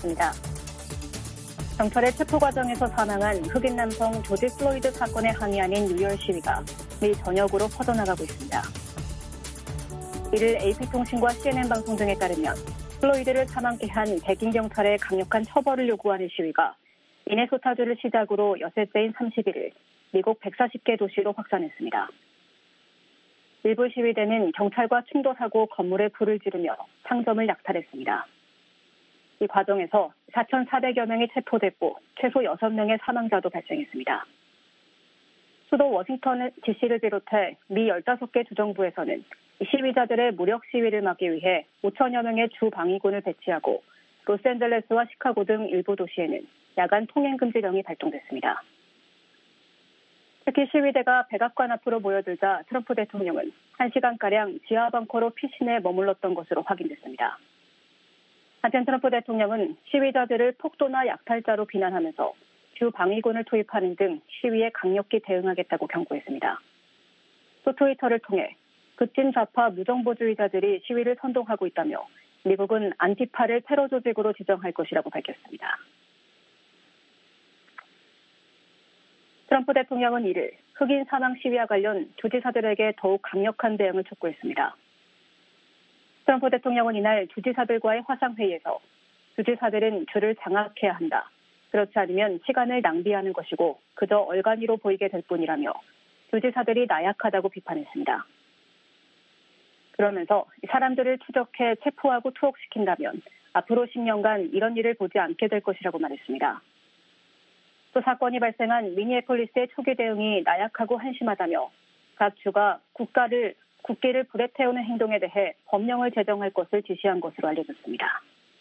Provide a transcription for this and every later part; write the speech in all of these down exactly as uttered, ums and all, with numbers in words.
아침입니다. 경찰의 체포 과정에서 사망한 흑인 남성 조지 플로이드 사건에 항의하는 뉴열 시위가 미 전역으로 퍼져나가고 있습니다. 이를 에이피통신과 씨엔엔 방송 등에 따르면 플로이드를 사망케 한 백인 경찰의 강력한 처벌을 요구하는 시위가 미네소타주를 시작으로 엿새째인 삼십일 일 미국 백사십 개 도시로 확산했습니다. 일부 시위대는 경찰과 충돌하고 건물에 불을 지르며 상점을 약탈했습니다. 이 과정에서 사천사백여 명이 체포됐고 최소 여섯 명의 사망자도 발생했습니다. 수도 워싱턴 디씨를 비롯해 미 열다섯 개 주정부에서는 시위자들의 무력 시위를 막기 위해 오천여 명의 주 방위군을 배치하고 로스앤젤레스와 시카고 등 일부 도시에는 야간 통행 금지령이 발동됐습니다. 특히 시위대가 백악관 앞으로 모여들자 트럼프 대통령은 한 시간가량 지하 벙커로 피신해 머물렀던 것으로 확인됐습니다. 한편 트럼프 대통령은 시위자들을 폭도나 약탈자로 비난하면서 주 방위군을 투입하는 등 시위에 강력히 대응하겠다고 경고했습니다. 또 트위터를 통해 극진 좌파 무정부주의자들이 시위를 선동하고 있다며 미국은 안티파를 테러 조직으로 지정할 것이라고 밝혔습니다. 트럼프 대통령은 이를 흑인 사망 시위와 관련 주지사들에게 더욱 강력한 대응을 촉구했습니다. 트럼프 대통령은 이날 주지사들과의 화상회의에서 주지사들은 주를 장악해야 한다. 그렇지 않으면 시간을 낭비하는 것이고 그저 얼간이로 보이게 될 뿐이라며 주지사들이 나약하다고 비판했습니다. 그러면서 사람들을 추적해 체포하고 투옥시킨다면 앞으로 십 년간 이런 일을 보지 않게 될 것이라고 말했습니다. 또 사건이 발생한 미니애폴리스의 초기 대응이 나약하고 한심하다며 각 주가 국가를, 국기를 불에 태우는 행동에 대해 법령을 제정할 것을 지시한 것으로 알려졌습니다.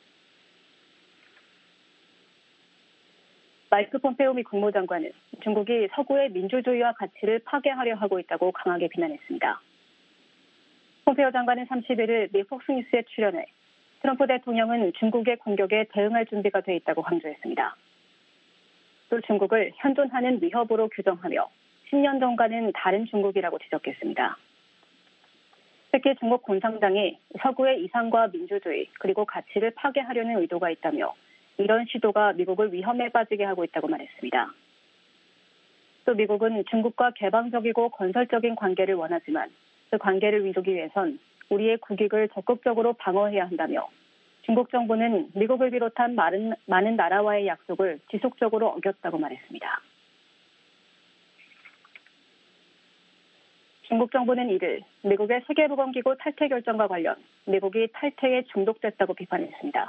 마이크 폼페오 미 국무장관은 중국이 서구의 민주주의와 가치를 파괴하려 하고 있다고 강하게 비난했습니다. 폼페오 장관은 삼십일 일 미 폭스뉴스에 출연해 트럼프 대통령은 중국의 공격에 대응할 준비가 돼 있다고 강조했습니다. 또 중국을 현존하는 위협으로 규정하며 십 년 전과는 다른 중국이라고 지적했습니다. 특히 중국 공산당이 서구의 이상과 민주주의 그리고 가치를 파괴하려는 의도가 있다며 이런 시도가 미국을 위험에 빠지게 하고 있다고 말했습니다. 또 미국은 중국과 개방적이고 건설적인 관계를 원하지만 그 관계를 이루기 위해선 우리의 국익을 적극적으로 방어해야 한다며 중국 정부는 미국을 비롯한 많은, 많은 나라와의 약속을 지속적으로 어겼다고 말했습니다. 중국 정부는 이를 미국의 세계보건기구 탈퇴 결정과 관련 미국이 탈퇴에 중독됐다고 비판했습니다.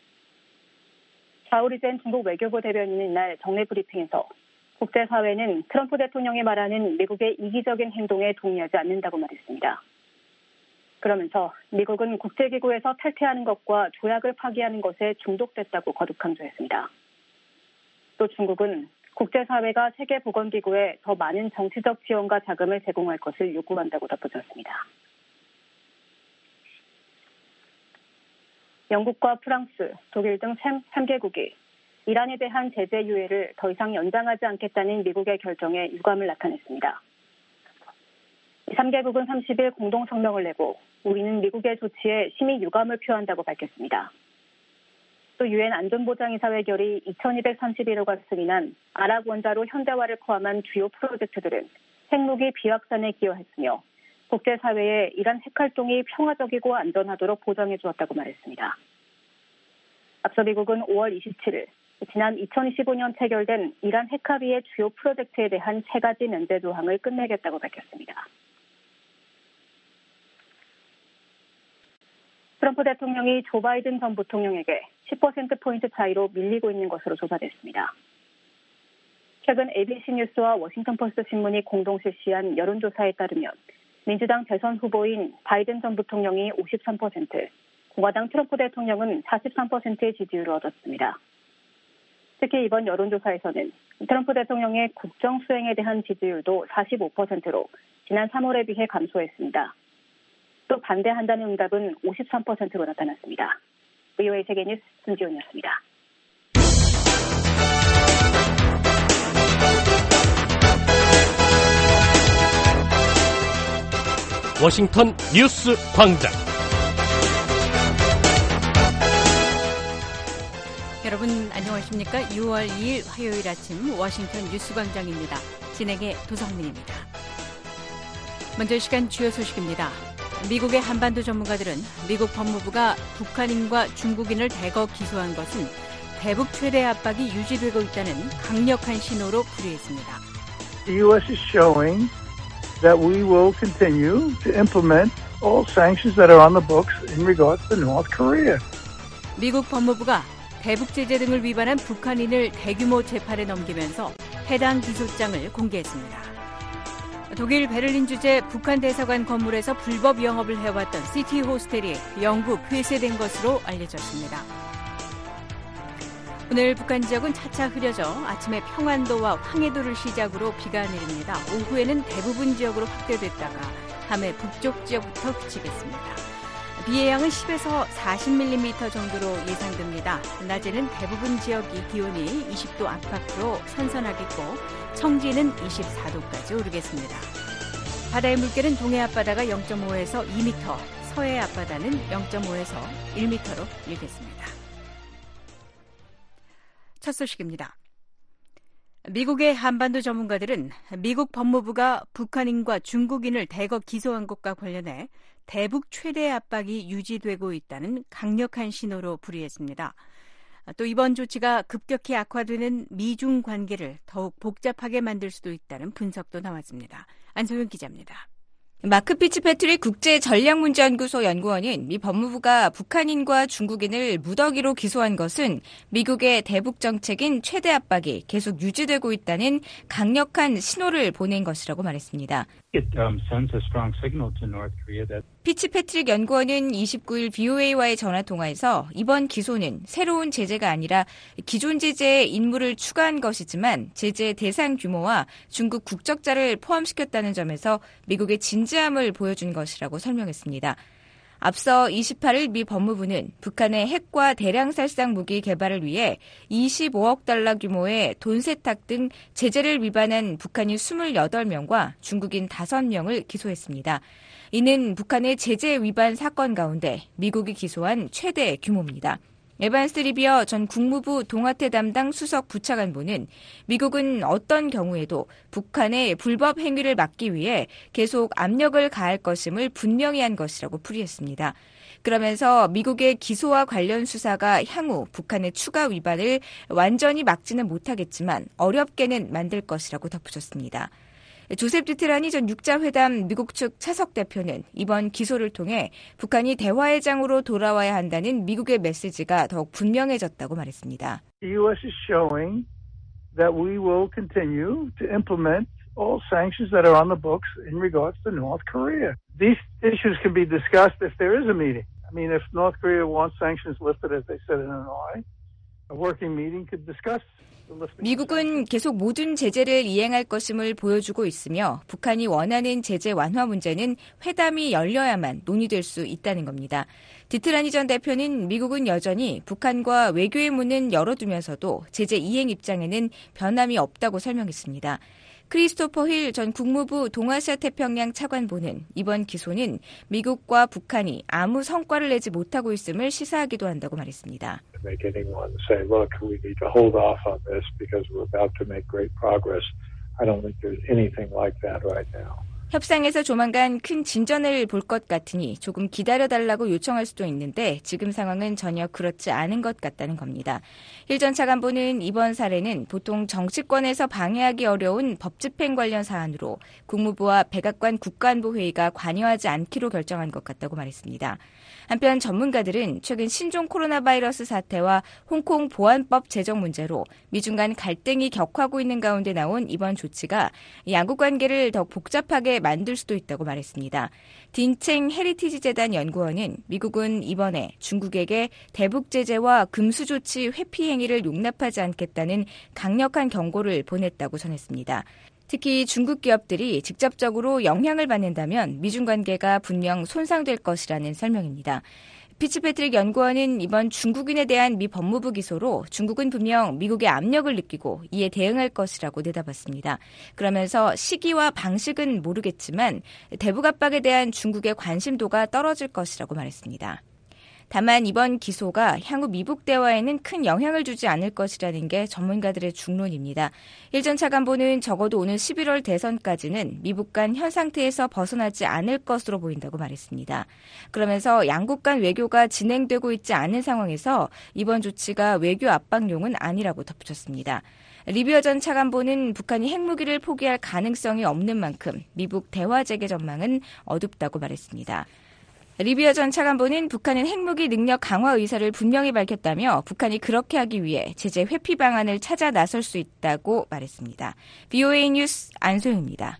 자오리젠 중국 외교부 대변인은 이날 정례 브리핑에서 국제사회는 트럼프 대통령이 말하는 미국의 이기적인 행동에 동의하지 않는다고 말했습니다. 그러면서 미국은 국제기구에서 탈퇴하는 것과 조약을 파기하는 것에 중독됐다고 거듭 강조했습니다. 또 중국은 국제사회가 세계보건기구에 더 많은 정치적 지원과 자금을 제공할 것을 요구한다고 덧붙였습니다. 영국과 프랑스, 독일 등 삼 개국이 이란에 대한 제재 유예를 더 이상 연장하지 않겠다는 미국의 결정에 유감을 나타냈습니다. 삼 개국은 삼십 일 공동 성명을 내고 우리는 미국의 조치에 심히 유감을 표한다고 밝혔습니다. 또 유엔 안전보장이사회 결의 이천이백삼십일 호가 승인한 아랍 원자로 현대화를 포함한 주요 프로젝트들은 핵무기 비확산에 기여했으며 국제사회에 이란 핵활동이 평화적이고 안전하도록 보장해 주었다고 말했습니다. 앞서 미국은 오월 이십칠일 지난 이천이십오 년 체결된 이란 핵합의의 주요 프로젝트에 대한 세 가지 면제 조항을 끝내겠다고 밝혔습니다. 트럼프 대통령이 조 바이든 전 부통령에게 십 퍼센트포인트 차이로 밀리고 있는 것으로 조사됐습니다. 최근 에이비씨 뉴스와 워싱턴포스트 신문이 공동 실시한 여론조사에 따르면 민주당 대선 후보인 바이든 전 부통령이 오십삼 퍼센트, 공화당 트럼프 대통령은 사십삼 퍼센트의 지지율을 얻었습니다. 특히 이번 여론조사에서는 트럼프 대통령의 국정 수행에 대한 지지율도 사십오 퍼센트로 지난 삼월에 비해 감소했습니다. 또 반대한다는 응답은 오십삼 퍼센트로 나타났습니다. 브이오에이 세계뉴스 손지훈이었습니다. 워싱턴 뉴스 광장. 여러분 안녕하십니까? 유월 이일 화요일 아침 워싱턴 뉴스광장입니다. 진행의 도성민입니다. 먼저 이 시간 주요 소식입니다. 미국의 한반도 전문가들은 미국 법무부가 북한인과 중국인을 대거 기소한 것은 대북 최대 압박이 유지되고 있다는 강력한 신호로 풀이했습니다. The U S is showing that we will continue to implement all sanctions that are on the books in regards to North Korea. 미국 법무부가 대북 제재 등을 위반한 북한인을 대규모 재판에 넘기면서 해당 기소장을 공개했습니다. 독일 베를린 주재 북한 대사관 건물에서 불법 영업을 해왔던 시티 호스텔이 영구 폐쇄된 것으로 알려졌습니다. 오늘 북한 지역은 차차 흐려져 아침에 평안도와 황해도를 시작으로 비가 내립니다. 오후에는 대부분 지역으로 확대됐다가 밤에 북쪽 지역부터 그치겠습니다. 비의 양은 십에서 사십 밀리미터 정도로 예상됩니다. 낮에는 대부분 지역이 기온이 이십 도 안팎으로 선선하겠고 청지는 이십사 도까지 오르겠습니다. 바다의 물결은 동해 앞바다가 영 점 오에서 이 미터, 서해 앞바다는 영 점 오에서 일 미터로 일겠습니다. 첫 소식입니다. 미국의 한반도 전문가들은 미국 법무부가 북한인과 중국인을 대거 기소한 것과 관련해 대북 최대 압박이 유지되고 있다는 강력한 신호로 풀이했습니다. 또 이번 조치가 급격히 악화되는 미중 관계를 더욱 복잡하게 만들 수도 있다는 분석도 나왔습니다. 안소영 기자입니다. 마크 피츠패트릭 국제전략문제연구소 연구원은 미 법무부가 북한인과 중국인을 무더기로 기소한 것은 미국의 대북 정책인 최대 압박이 계속 유지되고 있다는 강력한 신호를 보낸 것이라고 말했습니다. It um, sends a strong signal to North Korea that 피츠패트릭 연구원은 이십구일 브이오에이와의 전화통화에서 이번 기소는 새로운 제재가 아니라 기존 제재에 인물을 추가한 것이지만 제재 대상 규모와 중국 국적자를 포함시켰다는 점에서 미국의 진지함을 보여준 것이라고 설명했습니다. 앞서 이십팔일 미 법무부는 북한의 핵과 대량 살상 무기 개발을 위해 이십오억 달러 규모의 돈 세탁 등 제재를 위반한 북한인 이십팔 명과 중국인 다섯 명을 기소했습니다. 이는 북한의 제재 위반 사건 가운데 미국이 기소한 최대 규모입니다. 에반스 리비어 전 국무부 동아태 담당 수석 부차관보는 미국은 어떤 경우에도 북한의 불법 행위를 막기 위해 계속 압력을 가할 것임을 분명히 한 것이라고 풀이했습니다. 그러면서 미국의 기소와 관련 수사가 향후 북한의 추가 위반을 완전히 막지는 못하겠지만 어렵게는 만들 것이라고 덧붙였습니다. 조셉 디트라니 전 육자회담 미국 측 차석 대표는 이번 기소를 통해 북한이 대화의 장으로 돌아와야 한다는 미국의 메시지가 더욱 분명해졌다고 말했습니다. The U S is showing that we will continue to implement all sanctions that are on the books in regards to North Korea. These issues can be discussed if there is a meeting. I mean, if North Korea wants sanctions lifted, as they said in Hanoi, a working meeting could discuss. 미국은 계속 모든 제재를 이행할 것임을 보여주고 있으며 북한이 원하는 제재 완화 문제는 회담이 열려야만 논의될 수 있다는 겁니다. 디트라니 전 대표는 미국은 여전히 북한과 외교의 문은 열어두면서도 제재 이행 입장에는 변함이 없다고 설명했습니다. 크리스토퍼 힐 전 국무부 동아시아 태평양 차관보는 이번 기소는 미국과 북한이 아무 성과를 내지 못하고 있음을 시사하기도 한다고 말했습니다. make anyone say, look, we need to hold off on this because we're about to make great progress. I don't think there's anything like that right now. 협상에서 조만간 큰 진전을 볼 것 같으니 조금 기다려달라고 요청할 수도 있는데 지금 상황은 전혀 그렇지 않은 것 같다는 겁니다. 힐 전 차관보는 이번 사례는 보통 정치권에서 방해하기 어려운 법 집행 관련 사안으로 국무부와 백악관 국가안보회의가 관여하지 않기로 결정한 것 같다고 말했습니다. 한편 전문가들은 최근 신종 코로나 바이러스 사태와 홍콩 보안법 제정 문제로 미중 간 갈등이 격화하고 있는 가운데 나온 이번 조치가 양국 관계를 더 복잡하게 만들 수도 있다고 말했습니다. 딘챙 헤리티지 재단 연구원은 미국은 이번에 중국에게 대북 제재와 금수 조치 회피 행위를 용납하지 않겠다는 강력한 경고를 보냈다고 전했습니다. 특히 중국 기업들이 직접적으로 영향을 받는다면 미중 관계가 분명 손상될 것이라는 설명입니다. 피츠패트릭 연구원은 이번 중국인에 대한 미 법무부 기소로 중국은 분명 미국의 압력을 느끼고 이에 대응할 것이라고 내다봤습니다. 그러면서 시기와 방식은 모르겠지만 대북 압박에 대한 중국의 관심도가 떨어질 것이라고 말했습니다. 다만 이번 기소가 향후 미북 대화에는 큰 영향을 주지 않을 것이라는 게 전문가들의 중론입니다. 일 전 차관보는 적어도 오는 십일월 대선까지는 미북 간 현 상태에서 벗어나지 않을 것으로 보인다고 말했습니다. 그러면서 양국 간 외교가 진행되고 있지 않은 상황에서 이번 조치가 외교 압박용은 아니라고 덧붙였습니다. 리비어 전 차관보는 북한이 핵무기를 포기할 가능성이 없는 만큼 미북 대화 재개 전망은 어둡다고 말했습니다. 리비어 전 차관보는 북한은 핵무기 능력 강화 의사를 분명히 밝혔다며 북한이 그렇게 하기 위해 제재 회피 방안을 찾아 나설 수 있다고 말했습니다. 브이오에이 뉴스 안소영입니다.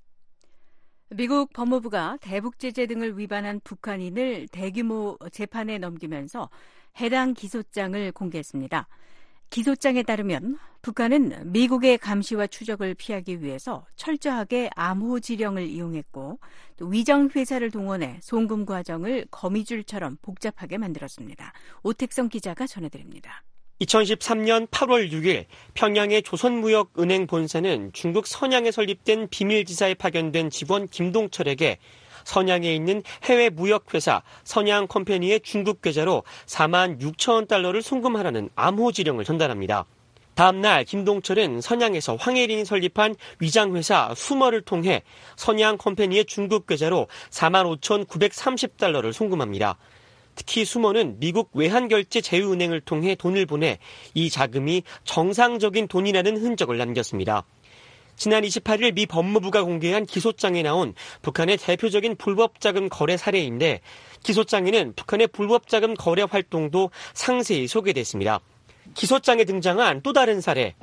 미국 법무부가 대북 제재 등을 위반한 북한인을 대규모 재판에 넘기면서 해당 기소장을 공개했습니다. 기소장에 따르면 북한은 미국의 감시와 추적을 피하기 위해서 철저하게 암호 지령을 이용했고 또 위정 회사를 동원해 송금 과정을 거미줄처럼 복잡하게 만들었습니다. 오택성 기자가 전해드립니다. 이천십삼 년 팔월 육일 평양의 조선무역은행 본사는 중국 선양에 설립된 비밀지사에 파견된 직원 김동철에게 선양에 있는 해외 무역회사 선양컴퍼니의 중국 계좌로 사만 육천 달러를 송금하라는 암호 지령을 전달합니다. 다음 날 김동철은 선양에서 황혜린이 설립한 위장회사 수머를 통해 선양컴퍼니의 중국 계좌로 사만 오천구백삼십 달러를 송금합니다. 특히 수머는 미국 외환결제 제휴은행을 통해 돈을 보내 이 자금이 정상적인 돈이라는 흔적을 남겼습니다. 지난 이십팔일 미 법무부가 공개한 기소장에 나온 북한의 대표적인 불법자금 거래 사례인데 기소장에는 북한의 불법자금 거래 활동도 상세히 소개됐습니다. 기소장에 등장한 또 다른 사례.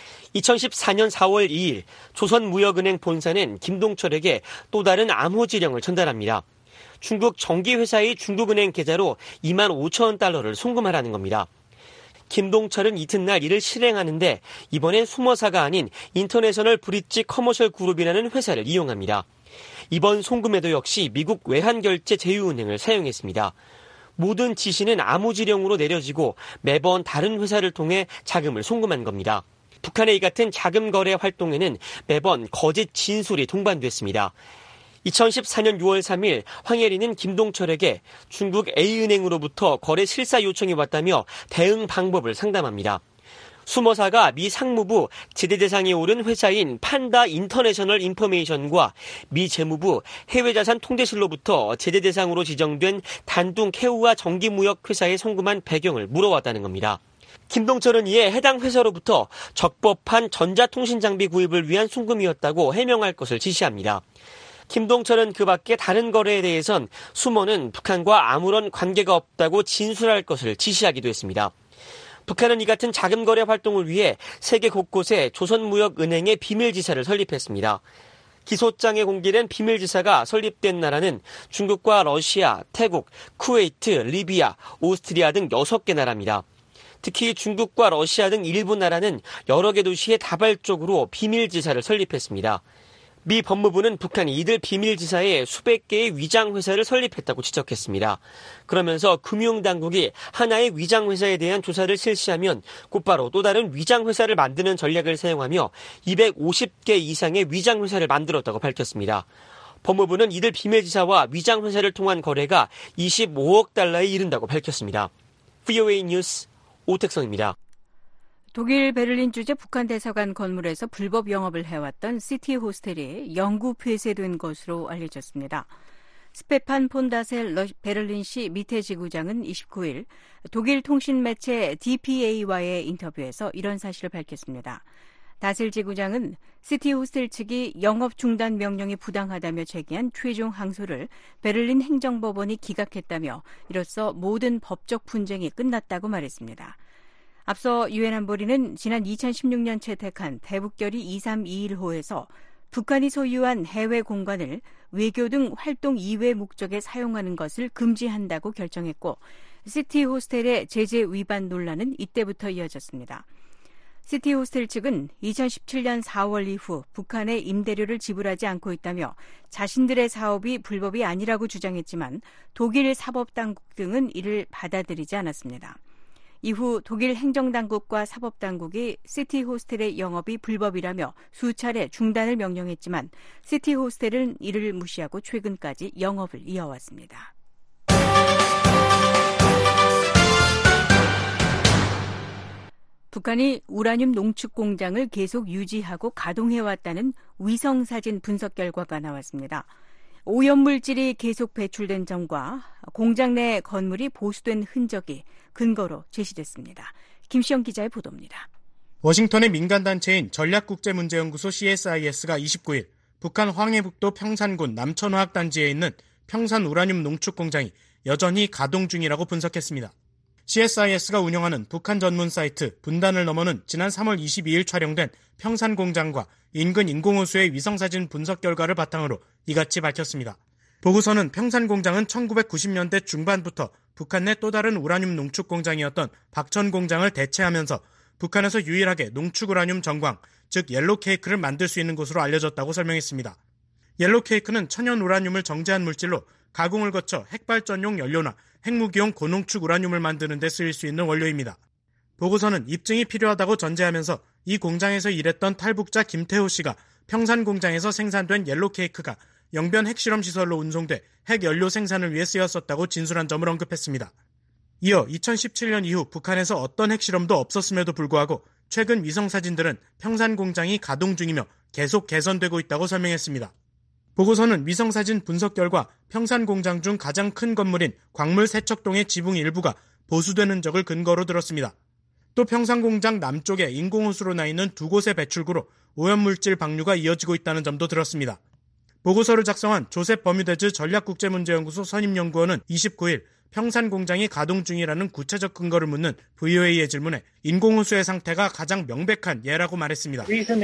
이천십사 년 사월 이일 조선무역은행 본사는 김동철에게 또 다른 암호 지령을 전달합니다. 중국 정기회사의 중국은행 계좌로 이만 오천 달러를 송금하라는 겁니다. 김동철은 이튿날 이를 실행하는데 이번엔 수머사가 아닌 인터내셔널 브릿지 커머셜 그룹이라는 회사를 이용합니다. 이번 송금에도 역시 미국 외환결제 제휴은행을 사용했습니다. 모든 지시는 암호지령으로 내려지고 매번 다른 회사를 통해 자금을 송금한 겁니다. 북한의 이 같은 자금 거래 활동에는 매번 거짓 진술이 동반됐습니다. 이천십사 년 유월 삼일 황혜린은 김동철에게 중국 A은행으로부터 거래 실사 요청이 왔다며 대응 방법을 상담합니다. 수머사가 미 상무부 제재 대상에 오른 회사인 판다 인터내셔널 인포메이션과 미 재무부 해외자산 통제실로부터 제재 대상으로 지정된 단둥 캐우아 정기무역 회사에 송금한 배경을 물어왔다는 겁니다. 김동철은 이에 해당 회사로부터 적법한 전자통신장비 구입을 위한 송금이었다고 해명할 것을 지시합니다. 김동철은 그 밖에 다른 거래에 대해선 수머는 북한과 아무런 관계가 없다고 진술할 것을 지시하기도 했습니다. 북한은 이 같은 자금 거래 활동을 위해 세계 곳곳에 조선무역은행의 비밀지사를 설립했습니다. 기소장에 공개된 비밀지사가 설립된 나라는 중국과 러시아, 태국, 쿠웨이트, 리비아, 오스트리아 등 여섯 개 나라입니다. 특히 중국과 러시아 등 일부 나라는 여러 개 도시에 다발적으로 비밀지사를 설립했습니다. 미 법무부는 북한이 이들 비밀지사에 수백 개의 위장회사를 설립했다고 지적했습니다. 그러면서 금융당국이 하나의 위장회사에 대한 조사를 실시하면 곧바로 또 다른 위장회사를 만드는 전략을 사용하며 이백오십 개 이상의 위장회사를 만들었다고 밝혔습니다. 법무부는 이들 비밀지사와 위장회사를 통한 거래가 이십오억 달러에 이른다고 밝혔습니다. 브이오에이 뉴스 오택성입니다. 독일 베를린 주재 북한 대사관 건물에서 불법 영업을 해왔던 시티 호스텔이 영구 폐쇄된 것으로 알려졌습니다. 스페판 폰다셀 베를린시 밑에 지구장은 이십구일 독일 통신 매체 디피에이와의 인터뷰에서 이런 사실을 밝혔습니다. 다셀 지구장은 시티 호스텔 측이 영업 중단 명령이 부당하다며 제기한 최종 항소를 베를린 행정법원이 기각했다며 이로써 모든 법적 분쟁이 끝났다고 말했습니다. 앞서 유엔 안보리는 지난 이천십육 년 채택한 대북결의 이삼이일호에서 북한이 소유한 해외 공간을 외교 등 활동 이외 목적에 사용하는 것을 금지한다고 결정했고 시티 호스텔의 제재 위반 논란은 이때부터 이어졌습니다. 시티 호스텔 측은 이천십칠 년 사월 이후 북한에 임대료를 지불하지 않고 있다며 자신들의 사업이 불법이 아니라고 주장했지만 독일 사법당국 등은 이를 받아들이지 않았습니다. 이후 독일 행정당국과 사법당국이 시티 호스텔의 영업이 불법이라며 수차례 중단을 명령했지만 시티 호스텔은 이를 무시하고 최근까지 영업을 이어왔습니다. 북한이 우라늄 농축 공장을 계속 유지하고 가동해왔다는 위성사진 분석 결과가 나왔습니다. 오염물질이 계속 배출된 점과 공장 내 건물이 보수된 흔적이 근거로 제시됐습니다. 김시영 기자의 보도입니다. 워싱턴의 민간단체인 전략국제문제연구소 씨에스아이에스가 이십구일 북한 황해북도 평산군 남천화학단지에 있는 평산 우라늄 농축 공장이 여전히 가동 중이라고 분석했습니다. 씨에스아이에스가 운영하는 북한 전문 사이트 분단을 넘어는 지난 삼월 이십이일 촬영된 평산 공장과 인근 인공호수의 위성사진 분석 결과를 바탕으로 이같이 밝혔습니다. 보고서는 평산 공장은 천구백구십 년대 중반부터 북한 내 또 다른 우라늄 농축 공장이었던 박천 공장을 대체하면서 북한에서 유일하게 농축 우라늄 정광, 즉 옐로우 케이크를 만들 수 있는 곳으로 알려졌다고 설명했습니다. 옐로우 케이크는 천연 우라늄을 정제한 물질로 가공을 거쳐 핵발전용 연료나 핵무기용 고농축 우라늄을 만드는 데 쓰일 수 있는 원료입니다. 보고서는 입증이 필요하다고 전제하면서 이 공장에서 일했던 탈북자 김태호 씨가 평산 공장에서 생산된 옐로우 케이크가 영변 핵실험 시설로 운송돼 핵연료 생산을 위해 쓰였었다고 진술한 점을 언급했습니다. 이어 이천십칠 년 이후 북한에서 어떤 핵실험도 없었음에도 불구하고 최근 위성사진들은 평산 공장이 가동 중이며 계속 개선되고 있다고 설명했습니다. 보고서는 위성사진 분석 결과 평산 공장 중 가장 큰 건물인 광물 세척동의 지붕 일부가 보수된 흔적을 근거로 들었습니다. 또 평산 공장 남쪽에 인공호수로 나 있는 두 곳의 배출구로 오염물질 방류가 이어지고 있다는 점도 들었습니다. 보고서를 작성한 조셉 버뮤데즈 전략국제문제연구소 선임연구원은 이십구일 평산 공장이 가동 중이라는 구체적 근거를 묻는 브이오에이의 질문에 인공호수의 상태가 가장 명백한 예라고 말했습니다.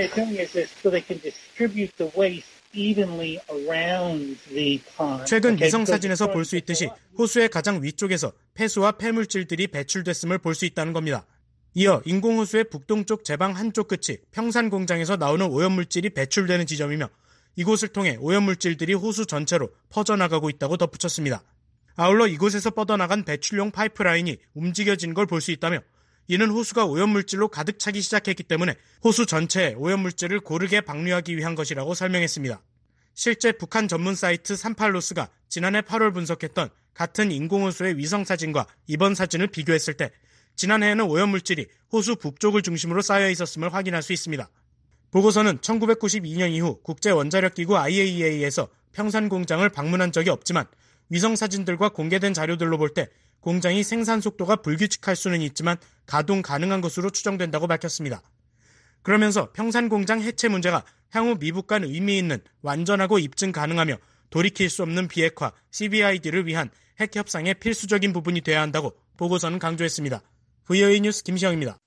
최근 위성사진에서 볼 수 있듯이 호수의 가장 위쪽에서 폐수와 폐물질들이 배출됐음을 볼 수 있다는 겁니다. 이어 인공호수의 북동쪽 제방 한쪽 끝이 평산 공장에서 나오는 오염물질이 배출되는 지점이며 이곳을 통해 오염물질들이 호수 전체로 퍼져나가고 있다고 덧붙였습니다. 아울러 이곳에서 뻗어나간 배출용 파이프라인이 움직여진 걸 볼 수 있다며 이는 호수가 오염물질로 가득 차기 시작했기 때문에 호수 전체에 오염물질을 고르게 방류하기 위한 것이라고 설명했습니다. 실제 북한 전문 사이트 삼팔로스가 지난해 팔월 분석했던 같은 인공호수의 위성사진과 이번 사진을 비교했을 때 지난해에는 오염물질이 호수 북쪽을 중심으로 쌓여 있었음을 확인할 수 있습니다. 보고서는 천구백구십이 년 이후 국제원자력기구 아이에이이에이에서 평산 공장을 방문한 적이 없지만 위성사진들과 공개된 자료들로 볼 때 공장이 생산 속도가 불규칙할 수는 있지만 가동 가능한 것으로 추정된다고 밝혔습니다. 그러면서 평산 공장 해체 문제가 향후 미북 간 의미 있는 완전하고 입증 가능하며 돌이킬 수 없는 비핵화 씨비아이디를 위한 핵 협상의 필수적인 부분이 돼야 한다고 보고서는 강조했습니다. 브이오에이 뉴스 김시영입니다.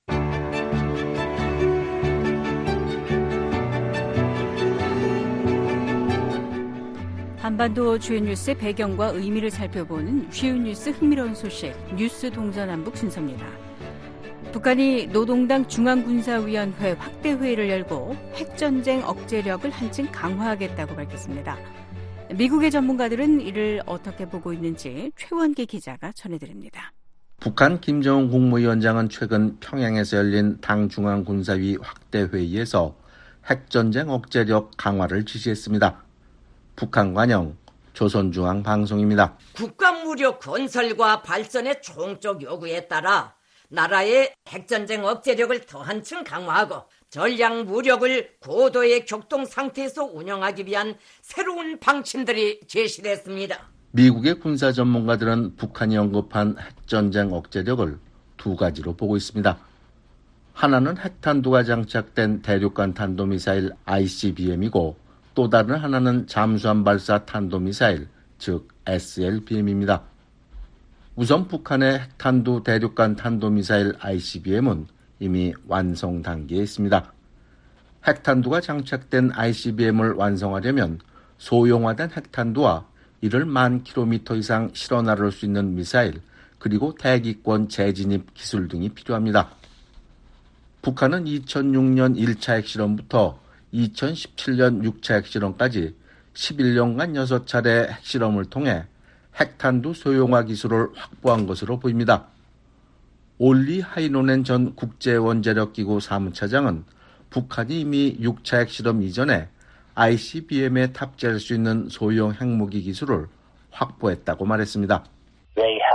한반도 주요 뉴스의 배경과 의미를 살펴보는 쉬운 뉴스 흥미로운 소식 뉴스 동서남북 순서입니다. 북한이 노동당 중앙군사위원회 확대회의를 열고 핵전쟁 억제력을 한층 강화하겠다고 밝혔습니다. 미국의 전문가들은 이를 어떻게 보고 있는지 최원기 기자가 전해드립니다. 북한 김정은 국무위원장은 최근 평양에서 열린 당 중앙군사위 확대회의에서 핵전쟁 억제력 강화를 지시했습니다. 북한 관영 조선중앙방송입니다. 국가무력 건설과 발전의 총적 요구에 따라 나라의 핵전쟁 억제력을 더 한층 강화하고 전략 무력을 고도의 격동 상태에서 운영하기 위한 새로운 방침들이 제시됐습니다. 미국의 군사 전문가들은 북한이 언급한 핵전쟁 억제력을 두 가지로 보고 있습니다. 하나는 핵탄두가 장착된 대륙간 탄도미사일 아이씨비엠이고 또 다른 하나는 잠수함 발사 탄도미사일, 즉 에스엘비엠입니다. 우선 북한의 핵탄두 대륙간 탄도미사일 아이씨비엠은 이미 완성 단계에 있습니다. 핵탄두가 장착된 아이씨비엠을 완성하려면 소형화된 핵탄두와 이를 만 킬로미터 이상 실어 나를 수 있는 미사일, 그리고 대기권 재진입 기술 등이 필요합니다. 북한은 이천육 년 일 차 핵실험부터 이천십칠 년 육 차 핵실험까지 십일 년간 여섯 차례 핵실험을 통해 핵탄두 소형화 기술을 확보한 것으로 보입니다. 올리 하이노넨 전 국제원자력기구 사무차장은 북한이 이미 육 차 핵실험 이전에 아이씨비엠에 탑재할 수 있는 소형 핵무기 기술을 확보했다고 말했습니다. They have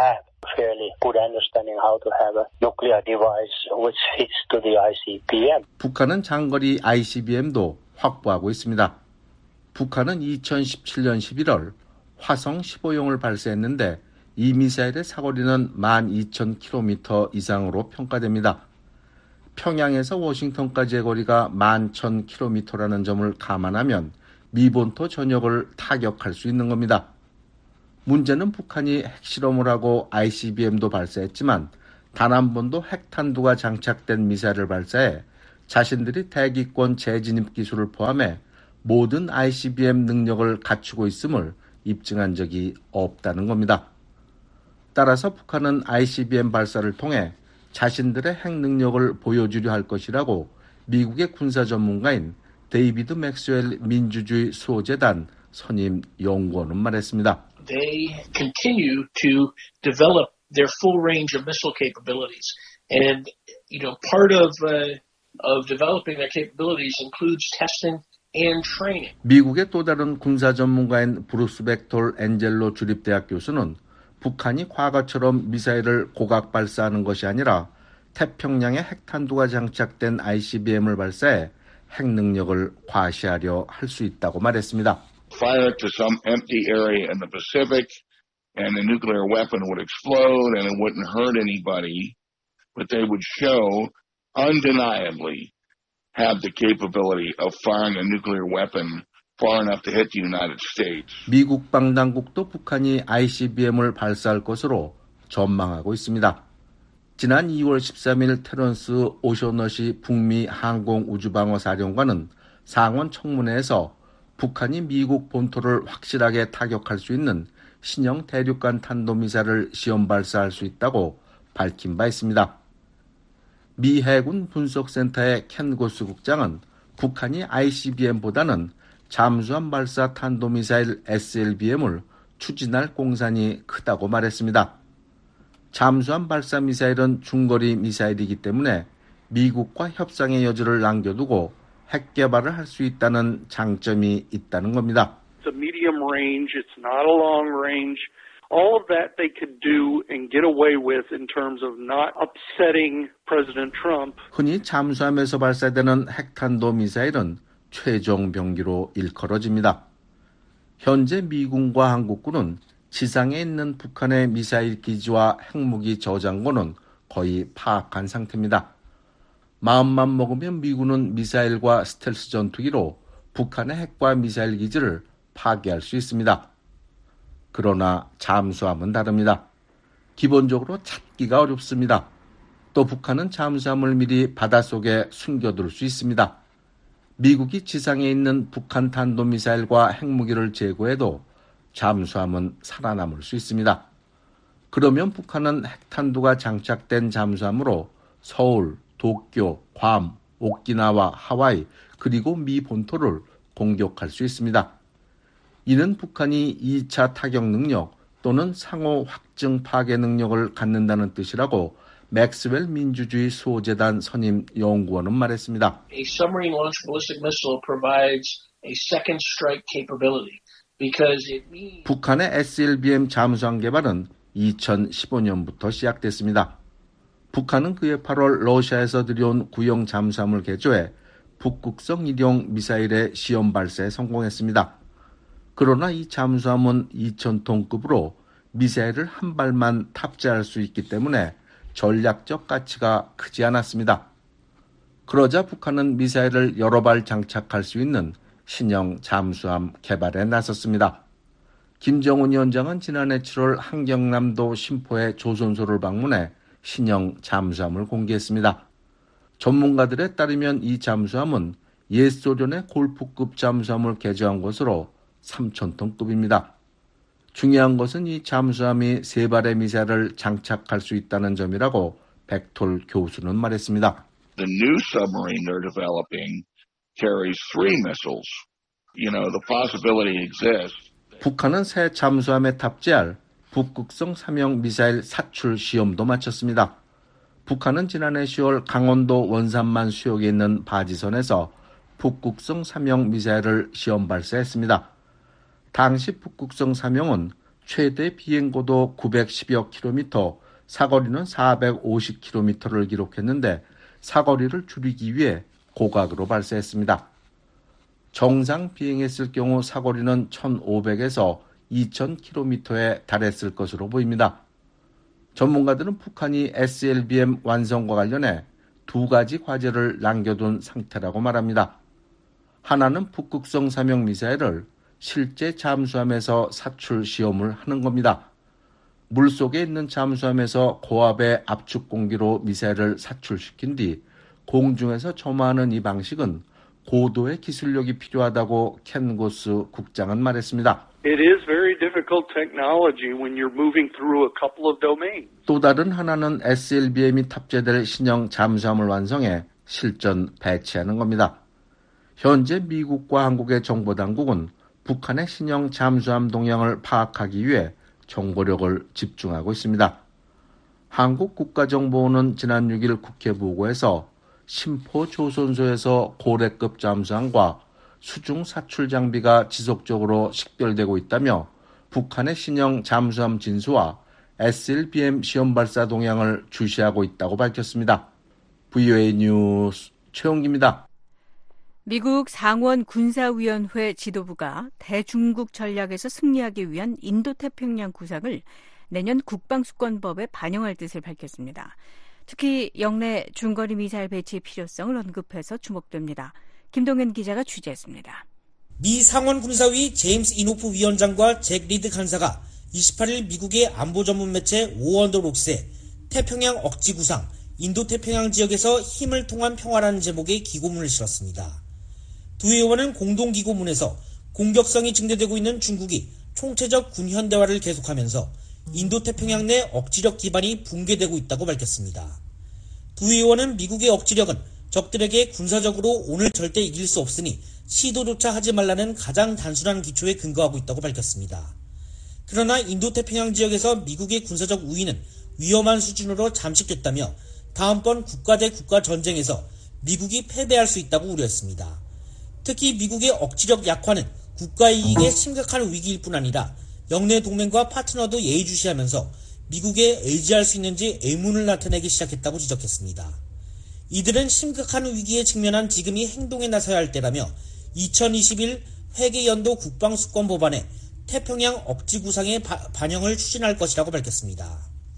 fairly good understanding how to have a nuclear device which fits to the 아이씨비엠. 북한은 장거리 아이씨비엠도 확보하고 있습니다. 북한은 이천십칠년 십일월 화성 십오형을 발사했는데 이 미사일의 사거리는 만 이천 킬로미터 이상으로 평가됩니다. 평양에서 워싱턴까지의 거리가 만 천 킬로미터라는 점을 감안하면 미 본토 전역을 타격할 수 있는 겁니다. 문제는 북한이 핵실험을 하고 아이씨비엠도 발사했지만 단 한 번도 핵탄두가 장착된 미사일을 발사해 자신들이 대기권 재진입 기술을 포함해 모든 아이씨비엠 능력을 갖추고 있음을 입증한 적이 없다는 겁니다. 따라서 북한은 아이씨비엠 발사를 통해 자신들의 핵 능력을 보여주려 할 것이라고 미국의 군사 전문가인 데이비드 맥스웰 민주주의 수호재단 선임 연구원은 말했습니다. They continue to develop their full range of missile capabilities, and you know part of uh, of developing their capabilities includes testing and training. 미국의 또 다른 군사 전문가인 브루스 벡톨 엔젤로 주립대학 교수는 북한이 과거처럼 미사일을 고각 발사하는 것이 아니라 태평양에 핵탄두가 장착된 아이씨비엠을 발사해 핵 능력을 과시하려 할 수 있다고 말했습니다. Fire to some empty area in the Pacific and the nuclear weapon would explode and it wouldn't hurt anybody, but they would show undeniably have the capability of firing a nuclear weapon far enough to hit the United States. 미국 방당국도 북한이 아이씨비엠을 발사할 것으로 전망하고 있습니다. 지난 이월 십삼일 테런스 오셔너시 북미 항공우주방어사령관은 상원 청문회에서 북한이 미국 본토를 확실하게 타격할 수 있는 신형 대륙간 탄도미사일을 시험 발사할 수 있다고 밝힌 바 있습니다. 미 해군 분석센터의 켄 고스 국장은 북한이 아이씨비엠보다는 잠수함 발사 탄도미사일 에스엘비엠을 추진할 공산이 크다고 말했습니다. 잠수함 발사 미사일은 중거리 미사일이기 때문에 미국과 협상의 여지를 남겨두고 핵 개발을 할 수 있다는 장점이 있다는 겁니다. It's a medium range, it's not a long range. All of that they could do and get away with in terms of not upsetting President Trump. 흔히 잠수함에서 발사되는 핵탄도 미사일은 최종 병기로 일컬어집니다. 현재 미군과 한국군은 지상에 있는 북한의 미사일 기지와 핵무기 저장고는 거의 파악한 상태입니다. 마음만 먹으면 미군은 미사일과 스텔스 전투기로 북한의 핵과 미사일 기지를 파괴할 수 있습니다. 그러나 잠수함은 다릅니다. 기본적으로 찾기가 어렵습니다. 또 북한은 잠수함을 미리 바닷속에 숨겨둘 수 있습니다. 미국이 지상에 있는 북한 탄도미사일과 핵무기를 제거해도 잠수함은 살아남을 수 있습니다. 그러면 북한은 핵탄두가 장착된 잠수함으로 서울, 도쿄, 괌, 오키나와, 하와이, 그리고 미 본토를 공격할 수 있습니다. 이는 북한이 이차 타격 능력 또는 상호 확증 파괴 능력을 갖는다는 뜻이라고 맥스웰 민주주의 수호재단 선임 연구원은 말했습니다. A submarine launched ballistic missile provides a second strike capability because it means 북한의 에스엘비엠 잠수함 개발은 이천십오년부터 시작됐습니다. 북한은 그해 팔월 러시아에서 들여온 구형 잠수함을 개조해 북극성 일형 미사일의 시험 발사에 성공했습니다. 그러나 이 잠수함은 이천 톤급으로 미사일을 한 발만 탑재할 수 있기 때문에 전략적 가치가 크지 않았습니다. 그러자 북한은 미사일을 여러 발 장착할 수 있는 신형 잠수함 개발에 나섰습니다. 김정은 위원장은 지난해 칠월 한경남도 신포의 조선소를 방문해 신형 잠수함을 공개했습니다. 전문가들에 따르면 이 잠수함은 옛 소련의 골프급 잠수함을 개조한 것으로 삼천 톤급입니다. 중요한 것은 이 잠수함이 세 발의 미사일을 장착할 수 있다는 점이라고 벡톨 교수는 말했습니다. The new submarine they're developing carries three missiles. You know, the possibility exists. 북한은 새 잠수함에 탑재할 북극성 삼형 미사일 사출 시험도 마쳤습니다. 북한은 지난해 시월 강원도 원산만 수역에 있는 바지선에서 북극성 삼형 미사일을 시험 발사했습니다. 당시 북극성 삼형은 최대 비행고도 구백십여 킬로미터, 사거리는 사백오십 킬로미터를 기록했는데 사거리를 줄이기 위해 고각으로 발사했습니다. 정상 비행했을 경우 사거리는 천오백에서 이천 킬로미터에 달했을 것으로 보입니다. 전문가들은 북한이 에스엘비엠 완성과 관련해 두 가지 과제를 남겨둔 상태라고 말합니다. 하나는 북극성 삼형 미사일을 실제 잠수함에서 사출 시험을 하는 겁니다. 물속에 있는 잠수함에서 고압의 압축 공기로 미사일을 사출시킨 뒤 공중에서 점화하는 이 방식은 고도의 기술력이 필요하다고 켄 고스 국장은 말했습니다. It is very difficult technology when you're moving through a couple of domains. 또 다른 하나는 에스엘비엠이 탑재될 신형 잠수함을 완성해 실전 배치하는 겁니다. 현재 미국과 한국의 정보당국은 북한의 신형 잠수함 동향을 파악하기 위해 정보력을 집중하고 있습니다. 한국 국가정보원은 지난 육 일 국회 보고에서 심포조선소에서 고래급 잠수함과 수중 사출 장비가 지속적으로 식별되고 있다며 북한의 신형 잠수함 진수와 에스엘비엠 시험 발사 동향을 주시하고 있다고 밝혔습니다. 브이오에이 뉴스 최용기입니다. 미국 상원 군사위원회 지도부가 대중국 전략에서 승리하기 위한 인도태평양 구상을 내년 국방수권법에 반영할 뜻을 밝혔습니다. 특히 영내 중거리 미사일 배치의 필요성을 언급해서 주목됩니다. 김동현 기자가 취재했습니다. 미 상원 군사위 제임스 이노프 위원장과 잭 리드 간사가 이십팔 일 미국의 안보 전문 매체 오언더록스에 태평양 억지 구상, 인도태평양 지역에서 힘을 통한 평화라는 제목의 기고문을 실었습니다. 두 의원은 공동기고문에서 공격성이 증대되고 있는 중국이 총체적 군현대화를 계속하면서 인도태평양 내 억지력 기반이 붕괴되고 있다고 밝혔습니다. 두 의원은 미국의 억지력은 적들에게 군사적으로 오늘 절대 이길 수 없으니 시도조차 하지 말라는 가장 단순한 기초에 근거하고 있다고 밝혔습니다. 그러나 인도태평양 지역에서 미국의 군사적 우위는 위험한 수준으로 잠식됐다며 다음번 국가 대 국가 전쟁에서 미국이 패배할 수 있다고 우려했습니다. 특히 미국의 억지력 약화는 국가 이익에 심각한 위기일 뿐 아니라 영내 동맹과 파트너도 예의주시하면서 미국에 의지할 수 있는지 의문을 나타내기 시작했다고 지적했습니다. 이들은 심각한 위기에 직면한 지금이 행동에 나서야 할 때라며 이천이십일 회계연도 국방수권 법안에 태평양 억지 구상의 바, 반영을 추진할 것이라고 밝혔습니다.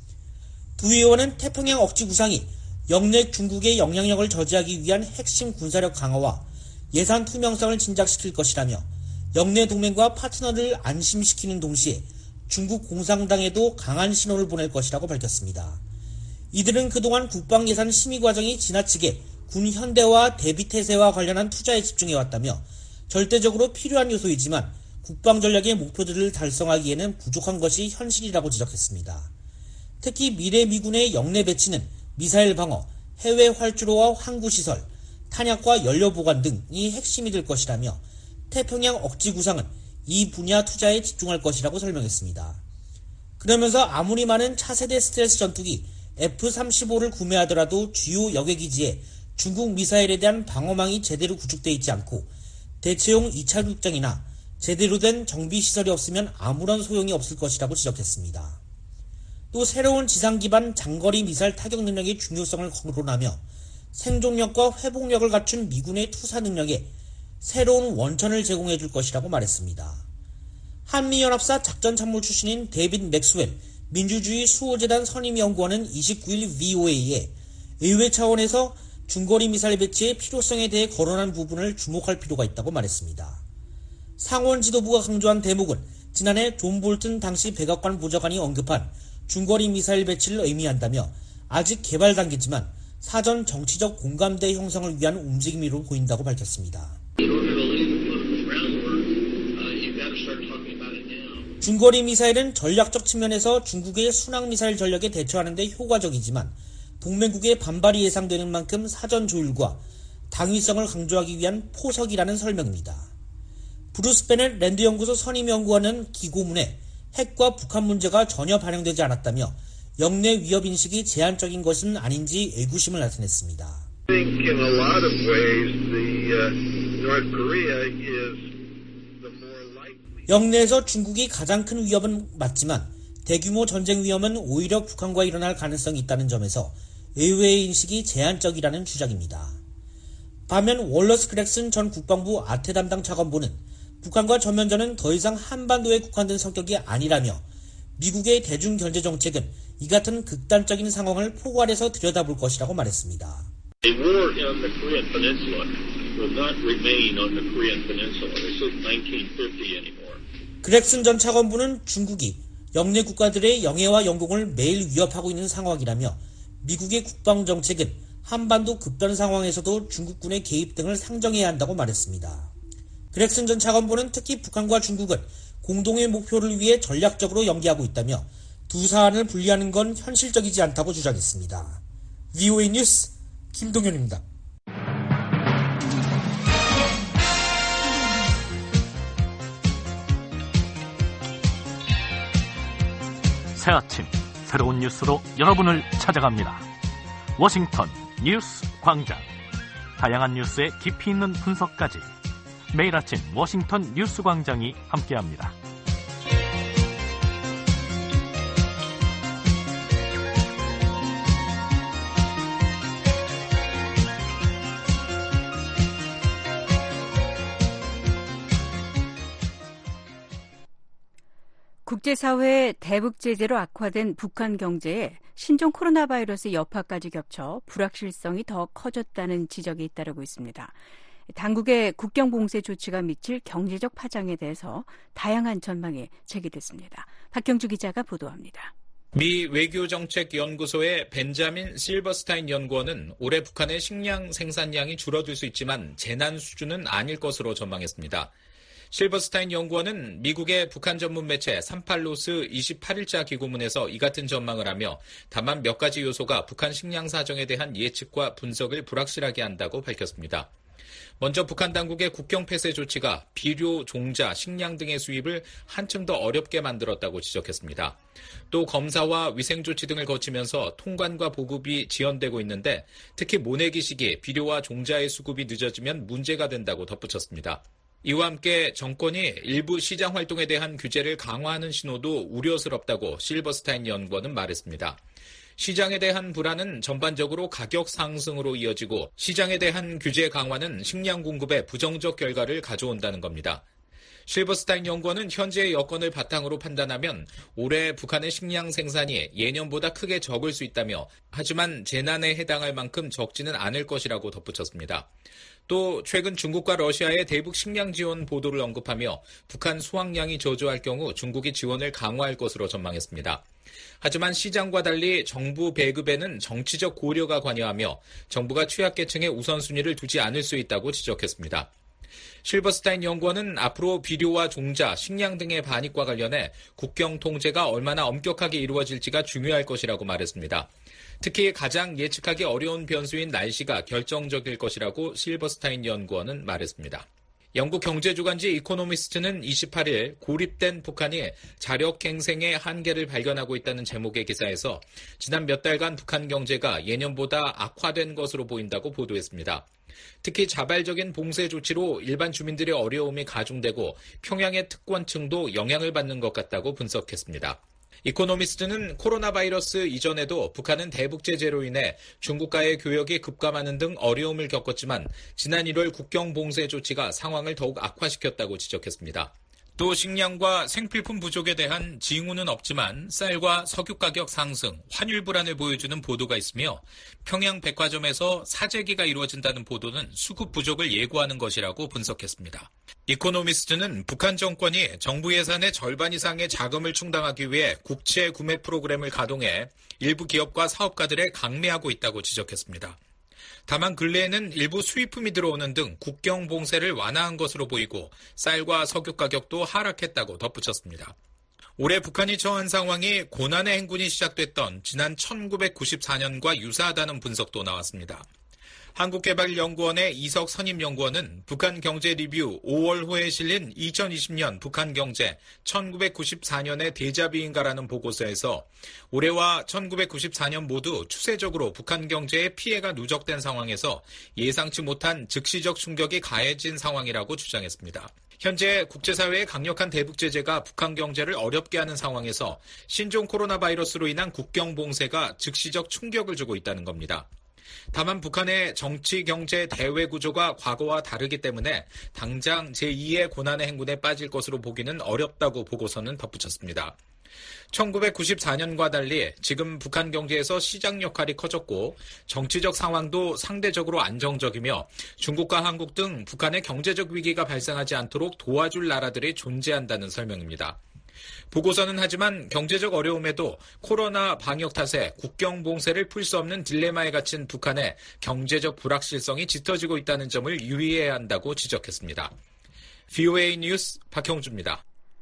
두 의원은 태평양 억지 구상이 영내 중국의 영향력을 저지하기 위한 핵심 군사력 강화와 예산 투명성을 진작시킬 것이라며 영내 동맹과 파트너를 안심시키는 동시에 중국 공산당에도 강한 신호를 보낼 것이라고 밝혔습니다. 이들은 그동안 국방예산 심의 과정이 지나치게 군 현대화 대비태세와 관련한 투자에 집중해왔다며 절대적으로 필요한 요소이지만 국방전략의 목표들을 달성하기에는 부족한 것이 현실이라고 지적했습니다. 특히 미래 미군의 영내 배치는 미사일 방어, 해외 활주로와 항구시설, 탄약과 연료 보관 등이 핵심이 될 것이라며 태평양 억지 구상은 이 분야 투자에 집중할 것이라고 설명했습니다. 그러면서 아무리 많은 차세대 스텔스 전투기 에프 삼십오를 구매하더라도 주요 여객기지에 중국 미사일에 대한 방어망이 제대로 구축되어 있지 않고 대체용 이 차 극장이나 제대로 된 정비시설이 없으면 아무런 소용이 없을 것이라고 지적했습니다. 또 새로운 지상 기반 장거리 미사일 타격 능력의 중요성을 거론하며 생존력과 회복력을 갖춘 미군의 투사 능력에 새로운 원천을 제공해 줄 것이라고 말했습니다. 한미연합사 작전참모 출신인 데이빗 맥스웰 민주주의 수호재단 선임연구원은 이십구 일 브이오에이에 의회 차원에서 중거리 미사일 배치의 필요성에 대해 거론한 부분을 주목할 필요가 있다고 말했습니다. 상원 지도부가 강조한 대목은 지난해 존 볼튼 당시 백악관 보좌관이 언급한 중거리 미사일 배치를 의미한다며 아직 개발 단계지만 사전 정치적 공감대 형성을 위한 움직임으로 보인다고 밝혔습니다. 중거리 미사일은 전략적 측면에서 중국의 순항미사일 전력에 대처하는 데 효과적이지만 동맹국의 반발이 예상되는 만큼 사전 조율과 당위성을 강조하기 위한 포석이라는 설명입니다. 브루스 베넷 랜드연구소 선임연구원은 기고문에 핵과 북한 문제가 전혀 반영되지 않았다며 영내 위협인식이 제한적인 것은 아닌지 의구심을 나타냈습니다. I think in a lot of ways the uh, North Korea is the more likely 영내에서 중국이 가장 큰 위협은 맞지만 대규모 전쟁 위험은 오히려 북한과 일어날 가능성이 있다는 점에서 의회의 인식이 제한적이라는 주장입니다. 반면 월러스 그렉슨 전 국방부 아태 담당 차관보는 북한과 전면전은 더 이상 한반도에 국한된 성격이 아니라며 미국의 대중경제정책은 이 같은 극단적인 상황을 포괄해서 들여다볼 것이라고 말했습니다. A war in the Korean Peninsula will not remain on the Korean Peninsula. This is nineteen fifty anymore. 그렉슨 전 차관보는 중국이 영내 국가들의 영해와 영공을 매일 위협하고 있는 상황이라며 미국의 국방정책은 한반도 급변 상황에서도 중국군의 개입 등을 상정해야 한다고 말했습니다. 그렉슨 전 차관보는 특히 북한과 중국은 공동의 목표를 위해 전략적으로 연계하고 있다며 두 사안을 분리하는 건 현실적이지 않다고 주장했습니다. 브이오에이 뉴스 김동현입니다. 새 아침 새로운 뉴스로 여러분을 찾아갑니다. 워싱턴 뉴스 광장. 다양한 뉴스의 깊이 있는 분석까지 매일 아침 워싱턴 뉴스 광장이 함께합니다. 국제사회의 대북 제재로 악화된 북한 경제에 신종 코로나 바이러스 여파까지 겹쳐 불확실성이 더 커졌다는 지적이 잇따르고 있습니다. 당국의 국경 봉쇄 조치가 미칠 경제적 파장에 대해서 다양한 전망이 제기됐습니다. 박경주 기자가 보도합니다. 미 외교정책연구소의 벤자민 실버스타인 연구원은 올해 북한의 식량 생산량이 줄어들 수 있지만 재난 수준은 아닐 것으로 전망했습니다. 실버스타인 연구원은 미국의 북한 전문 매체 삼팔로스 이십팔 일자 기고문에서 이 같은 전망을 하며 다만 몇 가지 요소가 북한 식량 사정에 대한 예측과 분석을 불확실하게 한다고 밝혔습니다. 먼저 북한 당국의 국경 폐쇄 조치가 비료, 종자, 식량 등의 수입을 한층 더 어렵게 만들었다고 지적했습니다. 또 검사와 위생 조치 등을 거치면서 통관과 보급이 지연되고 있는데 특히 모내기 시기 비료와 종자의 수급이 늦어지면 문제가 된다고 덧붙였습니다. 이와 함께 정권이 일부 시장 활동에 대한 규제를 강화하는 신호도 우려스럽다고 실버스타인 연구원은 말했습니다. 시장에 대한 불안은 전반적으로 가격 상승으로 이어지고 시장에 대한 규제 강화는 식량 공급에 부정적 결과를 가져온다는 겁니다. 실버스타인 연구원은 현재의 여건을 바탕으로 판단하면 올해 북한의 식량 생산이 예년보다 크게 적을 수 있다며 하지만 재난에 해당할 만큼 적지는 않을 것이라고 덧붙였습니다. 또 최근 중국과 러시아의 대북 식량 지원 보도를 언급하며 북한 수확량이 저조할 경우 중국이 지원을 강화할 것으로 전망했습니다. 하지만 시장과 달리 정부 배급에는 정치적 고려가 관여하며 정부가 취약계층의 우선순위를 두지 않을 수 있다고 지적했습니다. 실버스타인 연구원은 앞으로 비료와 종자, 식량 등의 반입과 관련해 국경 통제가 얼마나 엄격하게 이루어질지가 중요할 것이라고 말했습니다. 특히 가장 예측하기 어려운 변수인 날씨가 결정적일 것이라고 실버스타인 연구원은 말했습니다. 영국 경제주간지 이코노미스트는 이십팔 일 고립된 북한이 자력갱생의 한계를 발견하고 있다는 제목의 기사에서 지난 몇 달간 북한 경제가 예년보다 악화된 것으로 보인다고 보도했습니다. 특히 자발적인 봉쇄 조치로 일반 주민들의 어려움이 가중되고 평양의 특권층도 영향을 받는 것 같다고 분석했습니다. 이코노미스트는 코로나 바이러스 이전에도 북한은 대북 제재로 인해 중국과의 교역이 급감하는 등 어려움을 겪었지만 지난 일월 국경 봉쇄 조치가 상황을 더욱 악화시켰다고 지적했습니다. 또 식량과 생필품 부족에 대한 징후는 없지만 쌀과 석유 가격 상승, 환율 불안을 보여주는 보도가 있으며 평양 백화점에서 사재기가 이루어진다는 보도는 수급 부족을 예고하는 것이라고 분석했습니다. 이코노미스트는 북한 정권이 정부 예산의 절반 이상의 자금을 충당하기 위해 국채 구매 프로그램을 가동해 일부 기업과 사업가들에 강매하고 있다고 지적했습니다. 다만 근래에는 일부 수입품이 들어오는 등 국경 봉쇄를 완화한 것으로 보이고 쌀과 석유 가격도 하락했다고 덧붙였습니다. 올해 북한이 처한 상황이 고난의 행군이 시작됐던 지난 천구백구십사 년과 유사하다는 분석도 나왔습니다. 한국개발연구원의 이석 선임연구원은 북한 경제 리뷰 오월호에 실린 이천이십 년 북한 경제 천구백구십사 년의 대자비인가라는 보고서에서 올해와 천구백구십사 년 모두 추세적으로 북한 경제에 피해가 누적된 상황에서 예상치 못한 즉시적 충격이 가해진 상황이라고 주장했습니다. 현재 국제사회의 강력한 대북 제재가 북한 경제를 어렵게 하는 상황에서 신종 코로나 바이러스로 인한 국경 봉쇄가 즉시적 충격을 주고 있다는 겁니다. 다만 북한의 정치, 경제, 대외 구조가 과거와 다르기 때문에 당장 제이의 고난의 행군에 빠질 것으로 보기는 어렵다고 보고서는 덧붙였습니다. 천구백구십사 년과 달리 지금 북한 경제에서 시장 역할이 커졌고 정치적 상황도 상대적으로 안정적이며 중국과 한국 등 북한의 경제적 위기가 발생하지 않도록 도와줄 나라들이 존재한다는 설명입니다. 보고서는 하지만 경제적 어려움에도 코로나 방역 탓에 국경 봉쇄를 풀 수 없는 딜레마에 갇힌 북한의 경제적 불확실성이 짙어지고 있다는 점을 유의해야 한다고 지적했습니다. 브이오에이 뉴스 박형주입니다.